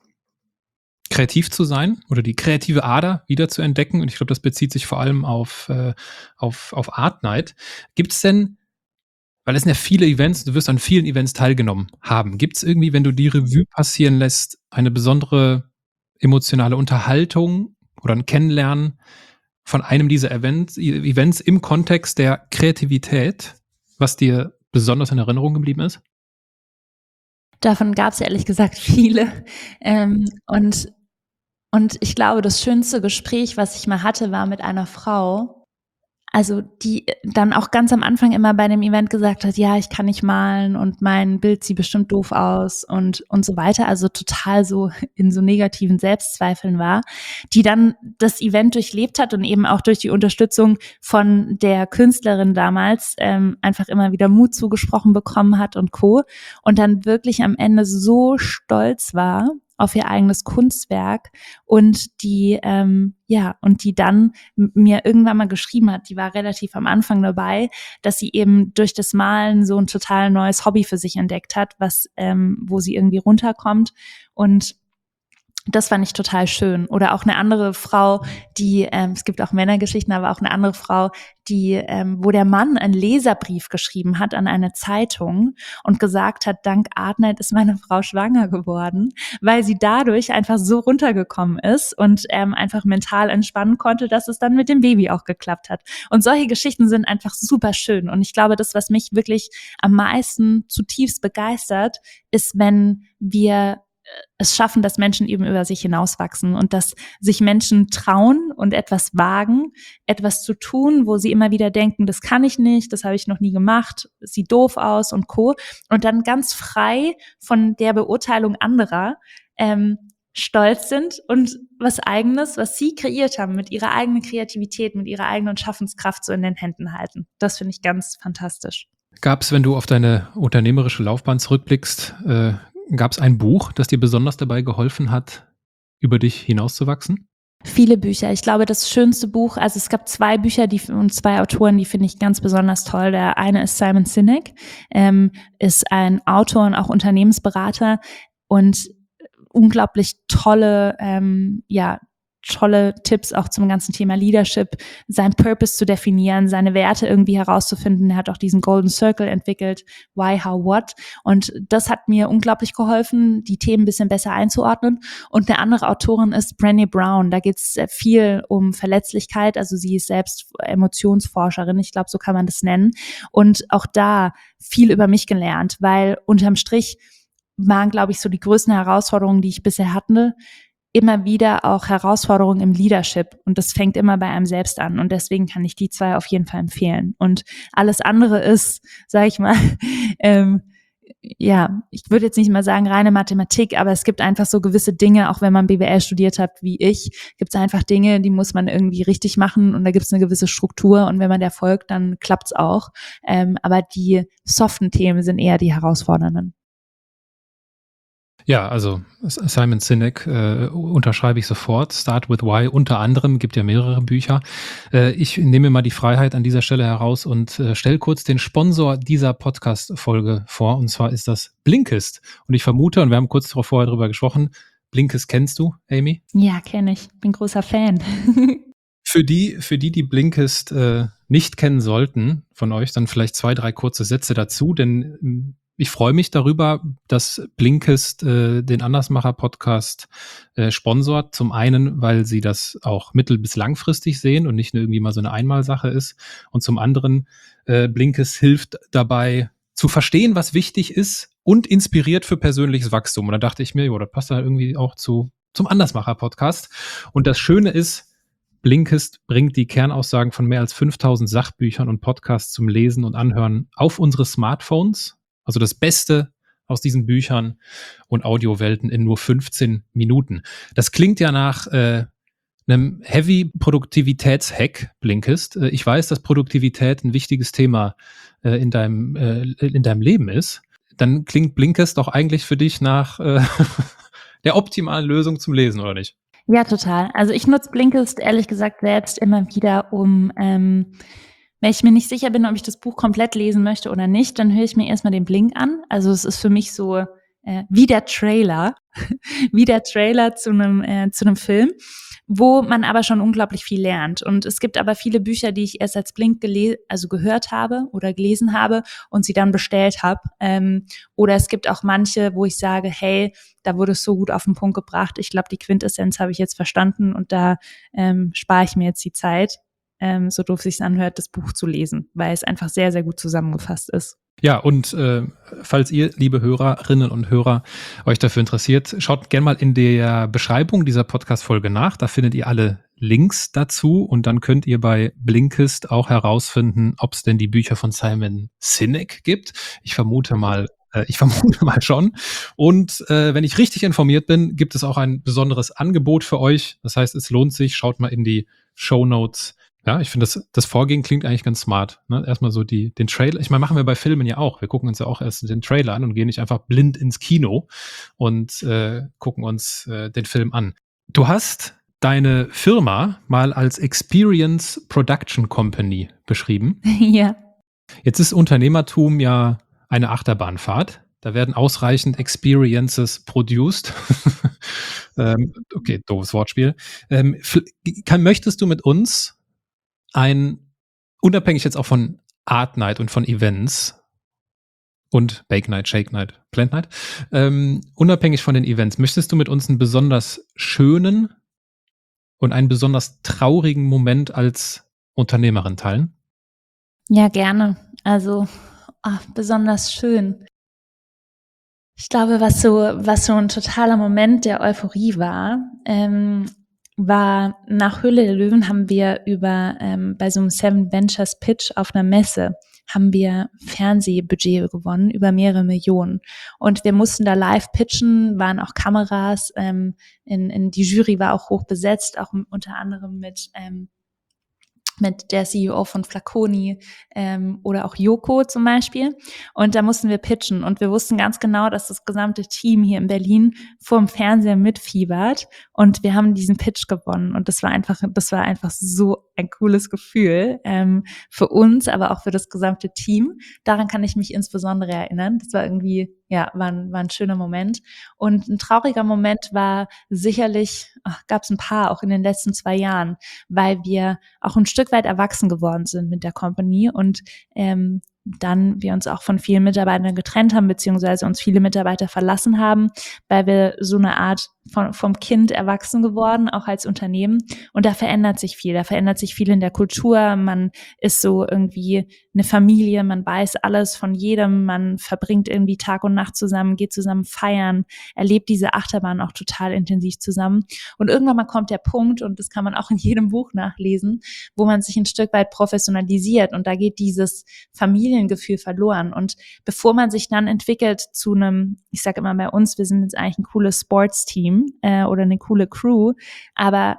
kreativ zu sein oder die kreative Ader wieder zu entdecken. Und ich glaube, das bezieht sich vor allem auf, äh, auf, auf Art Night. Gibt es denn, weil es sind ja viele Events, du wirst an vielen Events teilgenommen haben. Gibt es irgendwie, wenn du die Revue passieren lässt, eine besondere emotionale Unterhaltung oder ein Kennenlernen von einem dieser Events, Events im Kontext der Kreativität, was dir besonders in Erinnerung geblieben ist? Davon gab es ehrlich gesagt viele. Ähm, und, und ich glaube, das schönste Gespräch, was ich mal hatte, war mit einer Frau, also die dann auch ganz am Anfang immer bei dem Event gesagt hat, ja, ich kann nicht malen und mein Bild sieht bestimmt doof aus und und so weiter, also total so in so negativen Selbstzweifeln war, die dann das Event durchlebt hat und eben auch durch die Unterstützung von der Künstlerin damals ähm, einfach immer wieder Mut zugesprochen bekommen hat und Co. Und dann wirklich am Ende so stolz war auf ihr eigenes Kunstwerk und die ähm, ja und die dann m- mir irgendwann mal geschrieben hat, die war relativ am Anfang dabei, dass sie eben durch das Malen so ein total neues Hobby für sich entdeckt hat, was ähm, wo sie irgendwie runterkommt und das fand ich total schön. Oder auch eine andere Frau, die, ähm, es gibt auch Männergeschichten, aber auch eine andere Frau, die, ähm, wo der Mann einen Leserbrief geschrieben hat an eine Zeitung und gesagt hat, dank Artnight ist meine Frau schwanger geworden, weil sie dadurch einfach so runtergekommen ist und ähm, einfach mental entspannen konnte, dass es dann mit dem Baby auch geklappt hat. Und solche Geschichten sind einfach super schön. Und ich glaube, das, was mich wirklich am meisten zutiefst begeistert, ist, wenn wir es schaffen, dass Menschen eben über sich hinauswachsen und dass sich Menschen trauen und etwas wagen, etwas zu tun, wo sie immer wieder denken, das kann ich nicht, das habe ich noch nie gemacht, sieht doof aus und Co. Und dann ganz frei von der Beurteilung anderer ähm, stolz sind und was Eigenes, was sie kreiert haben, mit ihrer eigenen Kreativität, mit ihrer eigenen Schaffenskraft so in den Händen halten. Das finde ich ganz fantastisch. Gab es, wenn du auf deine unternehmerische Laufbahn zurückblickst, äh, gab es ein Buch, das dir besonders dabei geholfen hat, über dich hinauszuwachsen? Viele Bücher. Ich glaube, das schönste Buch, also es gab zwei Bücher die, und zwei Autoren, die finde ich ganz besonders toll. Der eine ist Simon Sinek, ähm, ist ein Autor und auch Unternehmensberater und unglaublich tolle, ähm, ja, tolle Tipps auch zum ganzen Thema Leadership, sein Purpose zu definieren, seine Werte irgendwie herauszufinden. Er hat auch diesen Golden Circle entwickelt, Why, How, What. Und das hat mir unglaublich geholfen, die Themen ein bisschen besser einzuordnen. Und eine andere Autorin ist Brené Brown. Da geht es viel um Verletzlichkeit. Also sie ist selbst Emotionsforscherin. Ich glaube, so kann man das nennen. Und auch da viel über mich gelernt, weil unterm Strich waren, glaube ich, so die größten Herausforderungen, die ich bisher hatte, immer wieder auch Herausforderungen im Leadership. Und das fängt immer bei einem selbst an. Und deswegen kann ich die zwei auf jeden Fall empfehlen. Und alles andere ist, sage ich mal, ähm, ja, ich würde jetzt nicht mal sagen reine Mathematik, aber es gibt einfach so gewisse Dinge, auch wenn man B W L studiert hat wie ich, gibt es einfach Dinge, die muss man irgendwie richtig machen und da gibt es eine gewisse Struktur und wenn man der folgt, dann klappt's auch. Ähm, aber die soften Themen sind eher die herausfordernden. Ja, also Simon Sinek äh, unterschreibe ich sofort. Start with Why unter anderem, gibt ja mehrere Bücher. Äh, ich nehme mal die Freiheit an dieser Stelle heraus und äh, stelle kurz den Sponsor dieser Podcast-Folge vor. Und zwar ist das Blinkist. Und ich vermute, und wir haben kurz darauf vorher drüber gesprochen, Blinkist kennst du, Amy? Ja, kenne ich. Bin großer Fan. Für die, für die, die Blinkist äh, nicht kennen sollten von euch, dann vielleicht zwei, drei kurze Sätze dazu, denn ich freue mich darüber, dass Blinkist äh, den Andersmacher-Podcast äh, sponsort. Zum einen, weil sie das auch mittel- bis langfristig sehen und nicht nur irgendwie mal so eine Einmalsache ist. Und zum anderen, äh, Blinkist hilft dabei zu verstehen, was wichtig ist und inspiriert für persönliches Wachstum. Und da dachte ich mir, jo, das passt da irgendwie auch zu, zum Andersmacher-Podcast. Und das Schöne ist, Blinkist bringt die Kernaussagen von mehr als fünftausend Sachbüchern und Podcasts zum Lesen und Anhören auf unsere Smartphones. Also das Beste aus diesen Büchern und Audiowelten in nur fünfzehn Minuten. Das klingt ja nach äh, einem Heavy-Produktivitäts-Hack, Blinkist. Äh, ich weiß, dass Produktivität ein wichtiges Thema äh, in, deinem, äh, in deinem Leben ist. Dann klingt Blinkist doch eigentlich für dich nach äh, der optimalen Lösung zum Lesen, oder nicht? Ja, total. Also ich nutze Blinkist ehrlich gesagt selbst immer wieder, um ähm, wenn ich mir nicht sicher bin, ob ich das Buch komplett lesen möchte oder nicht, dann höre ich mir erstmal den Blink an. Also es ist für mich so äh, wie der Trailer, wie der Trailer zu einem äh, zu einem Film, wo man aber schon unglaublich viel lernt. Und es gibt aber viele Bücher, die ich erst als Blink gele- also gehört habe oder gelesen habe und sie dann bestellt habe. Ähm, oder es gibt auch manche, wo ich sage, hey, da wurde es so gut auf den Punkt gebracht. Ich glaube, die Quintessenz habe ich jetzt verstanden und da ähm, spare ich mir jetzt die Zeit. Ähm, so doof sich's anhört, das Buch zu lesen, weil es einfach sehr, sehr gut zusammengefasst ist. Ja, und äh, falls ihr, liebe Hörerinnen und Hörer, euch dafür interessiert, schaut gerne mal in der Beschreibung dieser Podcast-Folge nach. Da findet ihr alle Links dazu und dann könnt ihr bei Blinkist auch herausfinden, ob es denn die Bücher von Simon Sinek gibt. Ich vermute mal, äh, ich vermute mal schon. Und äh, wenn ich richtig informiert bin, gibt es auch ein besonderes Angebot für euch. Das heißt, es lohnt sich. Schaut mal in die Shownotes. Ja, ich finde, das, das Vorgehen klingt eigentlich ganz smart. Ne? Erstmal so die, den Trailer. Ich meine, machen wir bei Filmen ja auch. Wir gucken uns ja auch erst den Trailer an und gehen nicht einfach blind ins Kino und äh, gucken uns äh, den Film an. Du hast deine Firma mal als Experience Production Company beschrieben. Ja. Jetzt ist Unternehmertum ja eine Achterbahnfahrt. Da werden ausreichend Experiences produced. ähm, okay, doofes Wortspiel. Ähm, kann, möchtest du mit uns ein, unabhängig jetzt auch von Art Night und von Events und Bake Night, Shake Night, Plant Night, ähm, unabhängig von den Events, möchtest du mit uns einen besonders schönen und einen besonders traurigen Moment als Unternehmerin teilen? Ja, gerne. Also ach, besonders schön. Ich glaube, was so, was so ein totaler Moment der Euphorie war, ähm, war nach Höhle der Löwen haben wir über ähm, bei so einem Seven Ventures Pitch auf einer Messe haben wir Fernsehbudget gewonnen über mehrere Millionen und wir mussten da live pitchen, waren auch Kameras, ähm, in, in die Jury war auch hoch besetzt, auch unter anderem mit ähm, mit der C E O von Flaconi ähm, oder auch Joko zum Beispiel. Und da mussten wir pitchen und wir wussten ganz genau, dass das gesamte Team hier in Berlin vor dem Fernseher mitfiebert und wir haben diesen Pitch gewonnen und das war einfach, das war einfach so ein cooles Gefühl ähm, für uns, aber auch für das gesamte Team. Daran kann ich mich insbesondere erinnern. Das war irgendwie, ja, war ein, war ein schöner Moment. Und ein trauriger Moment war sicherlich, gab es ein paar auch in den letzten zwei Jahren, weil wir auch ein Stück weit erwachsen geworden sind mit der Company und ähm, dann wir uns auch von vielen Mitarbeitern getrennt haben, beziehungsweise uns viele Mitarbeiter verlassen haben, weil wir so eine Art von, vom Kind erwachsen geworden, auch als Unternehmen. Und da verändert sich viel. Da verändert sich viel in der Kultur. Man ist so irgendwie eine Familie. Man weiß alles von jedem. Man verbringt irgendwie Tag und Nacht zusammen, geht zusammen feiern, erlebt diese Achterbahn auch total intensiv zusammen. Und irgendwann mal kommt der Punkt, und das kann man auch in jedem Buch nachlesen, wo man sich ein Stück weit professionalisiert. Und da geht dieses Familiengefühl verloren. Und bevor man sich dann entwickelt zu einem, ich sage immer bei uns, wir sind jetzt eigentlich ein cooles Sportsteam äh, oder eine coole Crew, aber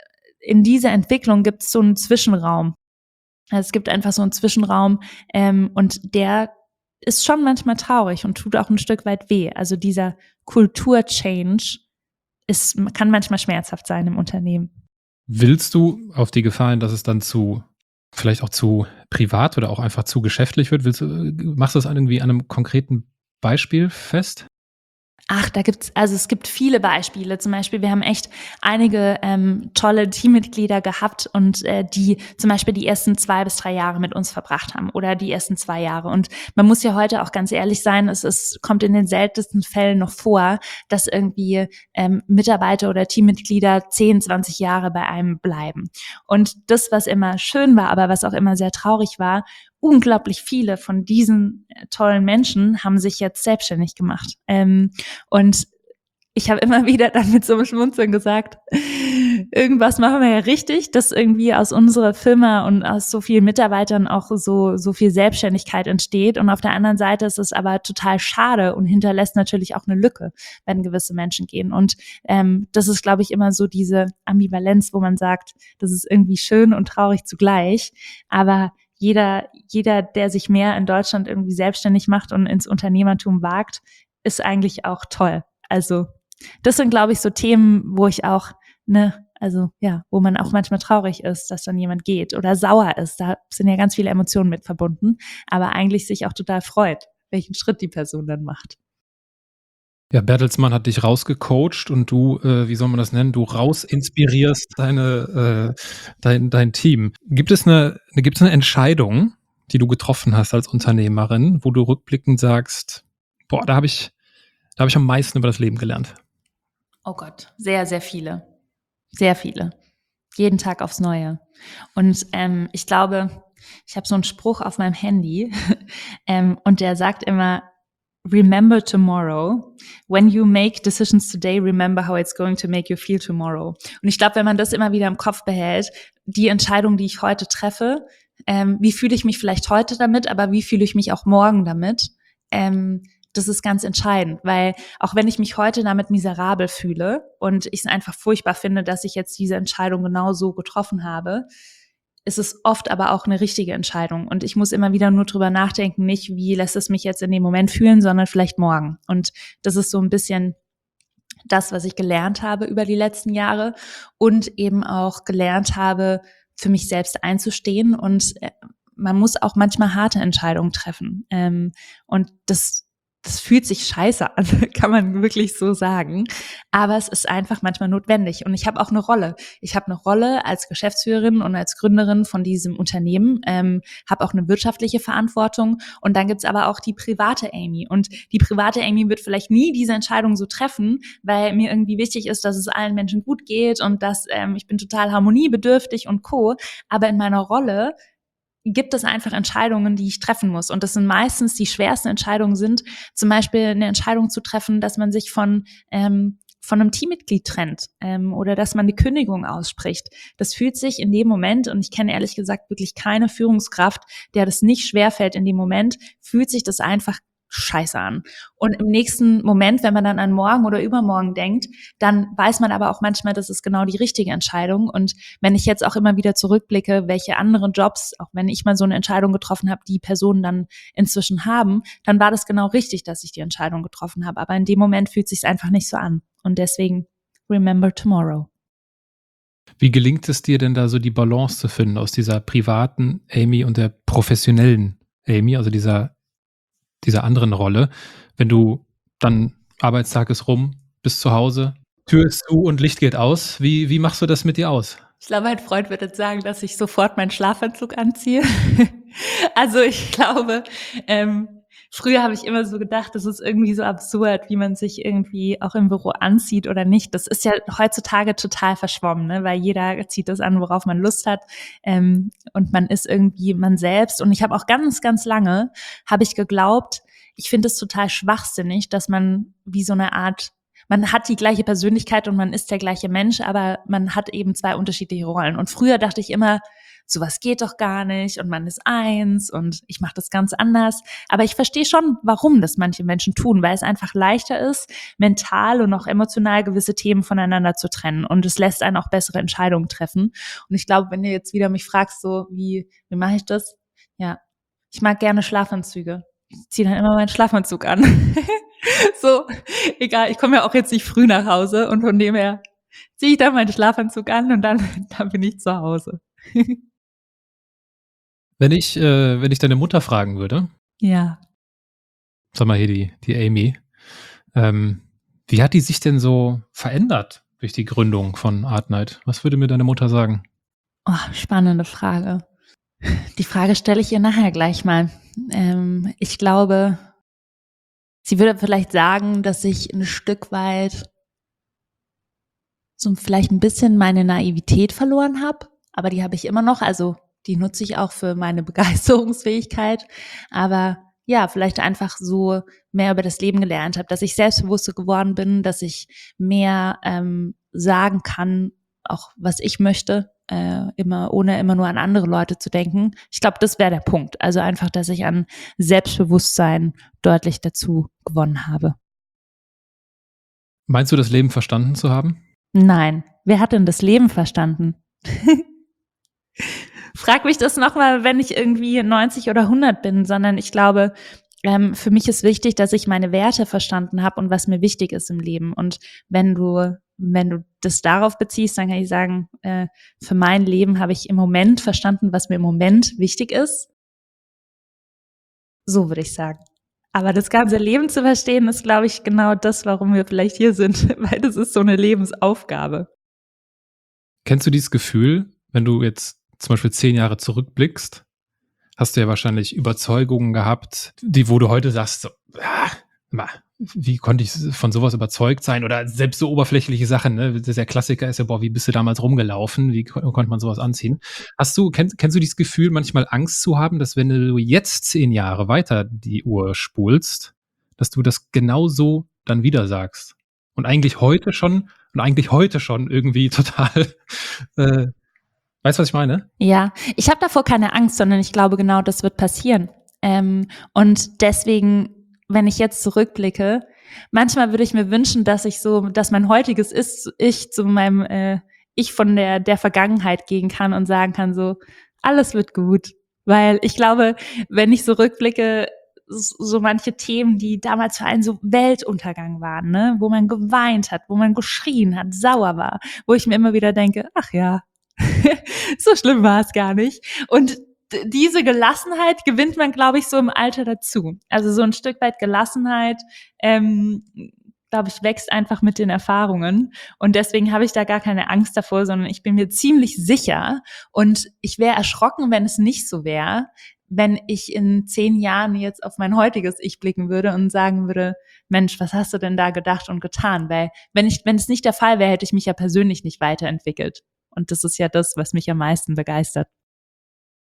in dieser Entwicklung gibt es so einen Zwischenraum. Also es gibt einfach so einen Zwischenraum ähm, und der ist schon manchmal traurig und tut auch ein Stück weit weh. Also dieser Kulturchange ist, kann manchmal schmerzhaft sein im Unternehmen. Willst du auf die Gefahr hin, dass es dann zu, vielleicht auch zu privat oder auch einfach zu geschäftlich wird, willst du, machst du das irgendwie an einem konkreten Beispiel fest? Ach, da gibt's, also es gibt viele Beispiele. Zum Beispiel, wir haben echt einige ähm, tolle Teammitglieder gehabt und äh, die zum Beispiel die ersten zwei bis drei Jahre mit uns verbracht haben oder die ersten zwei Jahre. Und man muss ja heute auch ganz ehrlich sein, es ist, kommt in den seltensten Fällen noch vor, dass irgendwie ähm, Mitarbeiter oder Teammitglieder zehn, zwanzig Jahre bei einem bleiben. Und das, was immer schön war, aber was auch immer sehr traurig war, unglaublich viele von diesen tollen Menschen haben sich jetzt selbstständig gemacht. Ähm, und ich habe immer wieder dann mit so einem Schmunzeln gesagt, irgendwas machen wir ja richtig, dass irgendwie aus unserer Firma und aus so vielen Mitarbeitern auch so, so viel Selbstständigkeit entsteht. Und auf der anderen Seite ist es aber total schade und hinterlässt natürlich auch eine Lücke, wenn gewisse Menschen gehen. Und ähm, das ist, glaube ich, immer so diese Ambivalenz, wo man sagt, das ist irgendwie schön und traurig zugleich. Aber jeder, jeder, der sich mehr in Deutschland irgendwie selbstständig macht und ins Unternehmertum wagt, ist eigentlich auch toll. Also das sind, glaube ich, so Themen, wo ich auch, ne, also ja, wo man auch manchmal traurig ist, dass dann jemand geht oder sauer ist. Da sind ja ganz viele Emotionen mit verbunden, aber eigentlich sich auch total freut, welchen Schritt die Person dann macht. Ja, Bertelsmann hat dich rausgecoacht und du, äh, wie soll man das nennen, du rausinspirierst deine, äh, dein, dein Team. Gibt es eine, gibt es eine Entscheidung, die du getroffen hast als Unternehmerin, wo du rückblickend sagst, boah, da habe ich, da habe ich am meisten über das Leben gelernt? Oh Gott, sehr, sehr viele. Sehr viele. Jeden Tag aufs Neue. Und ähm, ich glaube, ich habe so einen Spruch auf meinem Handy ähm, und der sagt immer, remember tomorrow. When you make decisions today, remember how it's going to make you feel tomorrow. Und ich glaube, wenn man das immer wieder im Kopf behält, die Entscheidung, die ich heute treffe, ähm, wie fühle ich mich vielleicht heute damit, aber wie fühle ich mich auch morgen damit, ähm, das ist ganz entscheidend, weil auch wenn ich mich heute damit miserabel fühle und ich es einfach furchtbar finde, dass ich jetzt diese Entscheidung genau so getroffen habe, ist es oft aber auch eine richtige Entscheidung. Und ich muss immer wieder nur drüber nachdenken, nicht wie lässt es mich jetzt in dem Moment fühlen, sondern vielleicht morgen. Und das ist so ein bisschen das, was ich gelernt habe über die letzten Jahre und eben auch gelernt habe, für mich selbst einzustehen. Und man muss auch manchmal harte Entscheidungen treffen. Und das Das fühlt sich scheiße an, kann man wirklich so sagen. Aber es ist einfach manchmal notwendig. Und ich habe auch eine Rolle. Ich habe eine Rolle als Geschäftsführerin und als Gründerin von diesem Unternehmen, ähm, habe auch eine wirtschaftliche Verantwortung. Und dann gibt's aber auch die private Amy. Und die private Amy wird vielleicht nie diese Entscheidung so treffen, weil mir irgendwie wichtig ist, dass es allen Menschen gut geht und dass ähm, ich bin total harmoniebedürftig und co. Aber in meiner Rolle gibt es einfach Entscheidungen, die ich treffen muss. Und das sind meistens die schwersten Entscheidungen sind, zum Beispiel eine Entscheidung zu treffen, dass man sich von, ähm, von einem Teammitglied trennt ähm, oder dass man die Kündigung ausspricht. Das fühlt sich in dem Moment, und ich kenne ehrlich gesagt wirklich keine Führungskraft, der das nicht schwerfällt in dem Moment, fühlt sich das einfach scheiße an. Und im nächsten Moment, wenn man dann an morgen oder übermorgen denkt, dann weiß man aber auch manchmal, das ist genau die richtige Entscheidung. Und wenn ich jetzt auch immer wieder zurückblicke, welche anderen Jobs, auch wenn ich mal so eine Entscheidung getroffen habe, die Personen dann inzwischen haben, dann war das genau richtig, dass ich die Entscheidung getroffen habe. Aber in dem Moment fühlt es sich einfach nicht so an. Und deswegen, remember tomorrow. Wie gelingt es dir denn da so die Balance zu finden aus dieser privaten Amy und der professionellen Amy, also dieser dieser anderen Rolle, wenn du dann Arbeitstag ist rum, bist zu Hause, Tür ist zu und Licht geht aus. Wie, wie machst du das mit dir aus? Ich glaube, mein Freund wird jetzt sagen, dass ich sofort meinen Schlafanzug anziehe. Also ich glaube, ähm, früher habe ich immer so gedacht, das ist irgendwie so absurd, wie man sich irgendwie auch im Büro anzieht oder nicht. Das ist ja heutzutage total verschwommen, ne? Weil jeder zieht das an, worauf man Lust hat, ähm, und man ist irgendwie man selbst. Und ich habe auch ganz, ganz lange, habe ich geglaubt, ich finde es total schwachsinnig, dass man wie so eine Art, man hat die gleiche Persönlichkeit und man ist der gleiche Mensch, aber man hat eben zwei unterschiedliche Rollen. Und früher dachte ich immer, sowas geht doch gar nicht und man ist eins und ich mache das ganz anders. Aber ich verstehe schon, warum das manche Menschen tun, weil es einfach leichter ist, mental und auch emotional gewisse Themen voneinander zu trennen. Und es lässt einen auch bessere Entscheidungen treffen. Und ich glaube, wenn du jetzt wieder mich fragst, so wie, wie mache ich das? Ja, ich mag gerne Schlafanzüge. Ich ziehe dann immer meinen Schlafanzug an. So, egal, ich komme ja auch jetzt nicht früh nach Hause und von dem her ziehe ich dann meinen Schlafanzug an und dann, dann bin ich zu Hause. Wenn ich, äh, wenn ich deine Mutter fragen würde, Ja. sag mal hier die, die Amy, ähm, wie hat die sich denn so verändert durch die Gründung von Artnight? Was würde mir deine Mutter sagen? Oh, spannende Frage. Die Frage stelle ich ihr nachher gleich mal. Ähm, ich glaube, sie würde vielleicht sagen, dass ich ein Stück weit so vielleicht ein bisschen meine Naivität verloren habe, aber die habe ich immer noch, also die nutze ich auch für meine Begeisterungsfähigkeit, aber ja, vielleicht einfach so mehr über das Leben gelernt habe, dass ich selbstbewusster geworden bin, dass ich mehr ähm, sagen kann, auch was ich möchte, äh, immer ohne immer nur an andere Leute zu denken. Ich glaube, das wäre der Punkt. Also einfach, dass ich an Selbstbewusstsein deutlich dazu gewonnen habe. Meinst du, das Leben verstanden zu haben? Nein, wer hat denn das Leben verstanden? Frag mich das nochmal, wenn ich irgendwie neunzig oder hundert bin, sondern ich glaube, ähm, für mich ist wichtig, dass ich meine Werte verstanden habe und was mir wichtig ist im Leben. Und wenn du, wenn du das darauf beziehst, dann kann ich sagen, äh, für mein Leben habe ich im Moment verstanden, was mir im Moment wichtig ist. So würde ich sagen. Aber das ganze Leben zu verstehen, ist, glaube ich, genau das, warum wir vielleicht hier sind, weil das ist so eine Lebensaufgabe. Kennst du dieses Gefühl, wenn du jetzt zum Beispiel zehn Jahre zurückblickst, hast du ja wahrscheinlich Überzeugungen gehabt, die, wo du heute sagst, so, ah, wie konnte ich von sowas überzeugt sein? Oder selbst so oberflächliche Sachen, ne? Der Klassiker ist ja, boah, wie bist du damals rumgelaufen? Wie kon- konnte man sowas anziehen? Hast du, kennst, kennst du dieses Gefühl, manchmal Angst zu haben, dass wenn du jetzt zehn Jahre weiter die Uhr spulst, dass du das genauso dann wieder sagst? Und eigentlich heute schon, und eigentlich heute schon irgendwie total, äh, weißt du, was ich meine? Ja, ich habe davor keine Angst, sondern ich glaube, genau das wird passieren. Ähm, und deswegen, wenn ich jetzt zurückblicke, manchmal würde ich mir wünschen, dass ich so, dass mein heutiges Ist, ich zu meinem äh, Ich von der der Vergangenheit gehen kann und sagen kann so, alles wird gut. Weil ich glaube, wenn ich so rückblicke, so so manche Themen, die damals für einen so Weltuntergang waren, ne, wo man geweint hat, wo man geschrien hat, sauer war, wo ich mir immer wieder denke, ach ja, so schlimm war es gar nicht. Und d- diese Gelassenheit gewinnt man, glaube ich, so im Alter dazu. Also so ein Stück weit Gelassenheit, ähm, glaube ich, wächst einfach mit den Erfahrungen. Und deswegen habe ich da gar keine Angst davor, sondern ich bin mir ziemlich sicher. Und ich wäre erschrocken, wenn es nicht so wäre, wenn ich in zehn Jahren jetzt auf mein heutiges Ich blicken würde und sagen würde, Mensch, was hast du denn da gedacht und getan? Weil wenn ich, wenn es nicht der Fall wäre, hätte ich mich ja persönlich nicht weiterentwickelt. Und das ist ja das, was mich am meisten begeistert.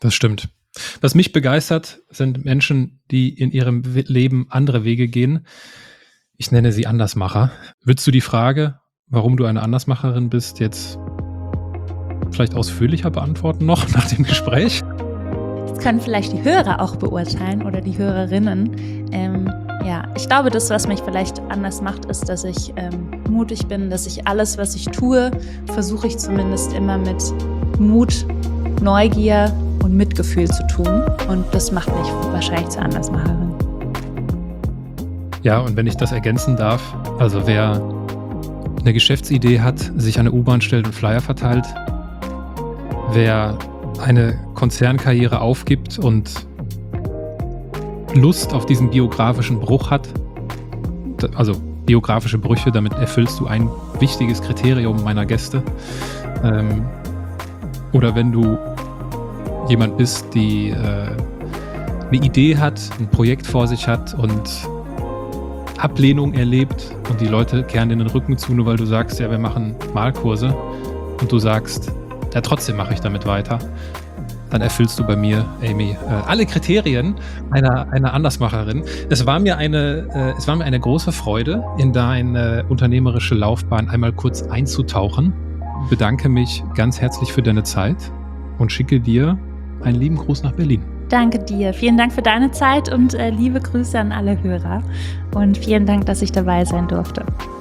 Das stimmt. Was mich begeistert, sind Menschen, die in ihrem Leben andere Wege gehen. Ich nenne sie Andersmacher. Würdest du die Frage, warum du eine Andersmacherin bist, jetzt vielleicht ausführlicher beantworten noch nach dem Gespräch? Das können vielleicht die Hörer auch beurteilen oder die Hörerinnen. Ähm, ja, ich glaube, das, was mich vielleicht anders macht, ist, dass ich ähm, mutig bin, dass ich alles, was ich tue, versuche ich zumindest immer mit Mut, Neugier und Mitgefühl zu tun. Und das macht mich wahrscheinlich zur Andersmacherin. Ja, und wenn ich das ergänzen darf, also wer eine Geschäftsidee hat, sich an eine U-Bahn stellt und Flyer verteilt, wer eine Konzernkarriere aufgibt und Lust auf diesen biografischen Bruch hat, also biografische Brüche, damit erfüllst du ein wichtiges Kriterium meiner Gäste. Ähm, oder wenn du jemand bist, die äh, eine Idee hat, ein Projekt vor sich hat und Ablehnung erlebt und die Leute kehren in den Rücken zu, nur weil du sagst, ja, wir machen Malkurse und du sagst, ja, trotzdem mache ich damit weiter, dann erfüllst du bei mir, Amy, äh, alle Kriterien einer, einer Andersmacherin. Es war mir eine, äh, es war mir eine große Freude, in deine unternehmerische Laufbahn einmal kurz einzutauchen. Ich bedanke mich ganz herzlich für deine Zeit und schicke dir einen lieben Gruß nach Berlin. Danke dir. Vielen Dank für deine Zeit und äh, liebe Grüße an alle Hörer. Und vielen Dank, dass ich dabei sein durfte.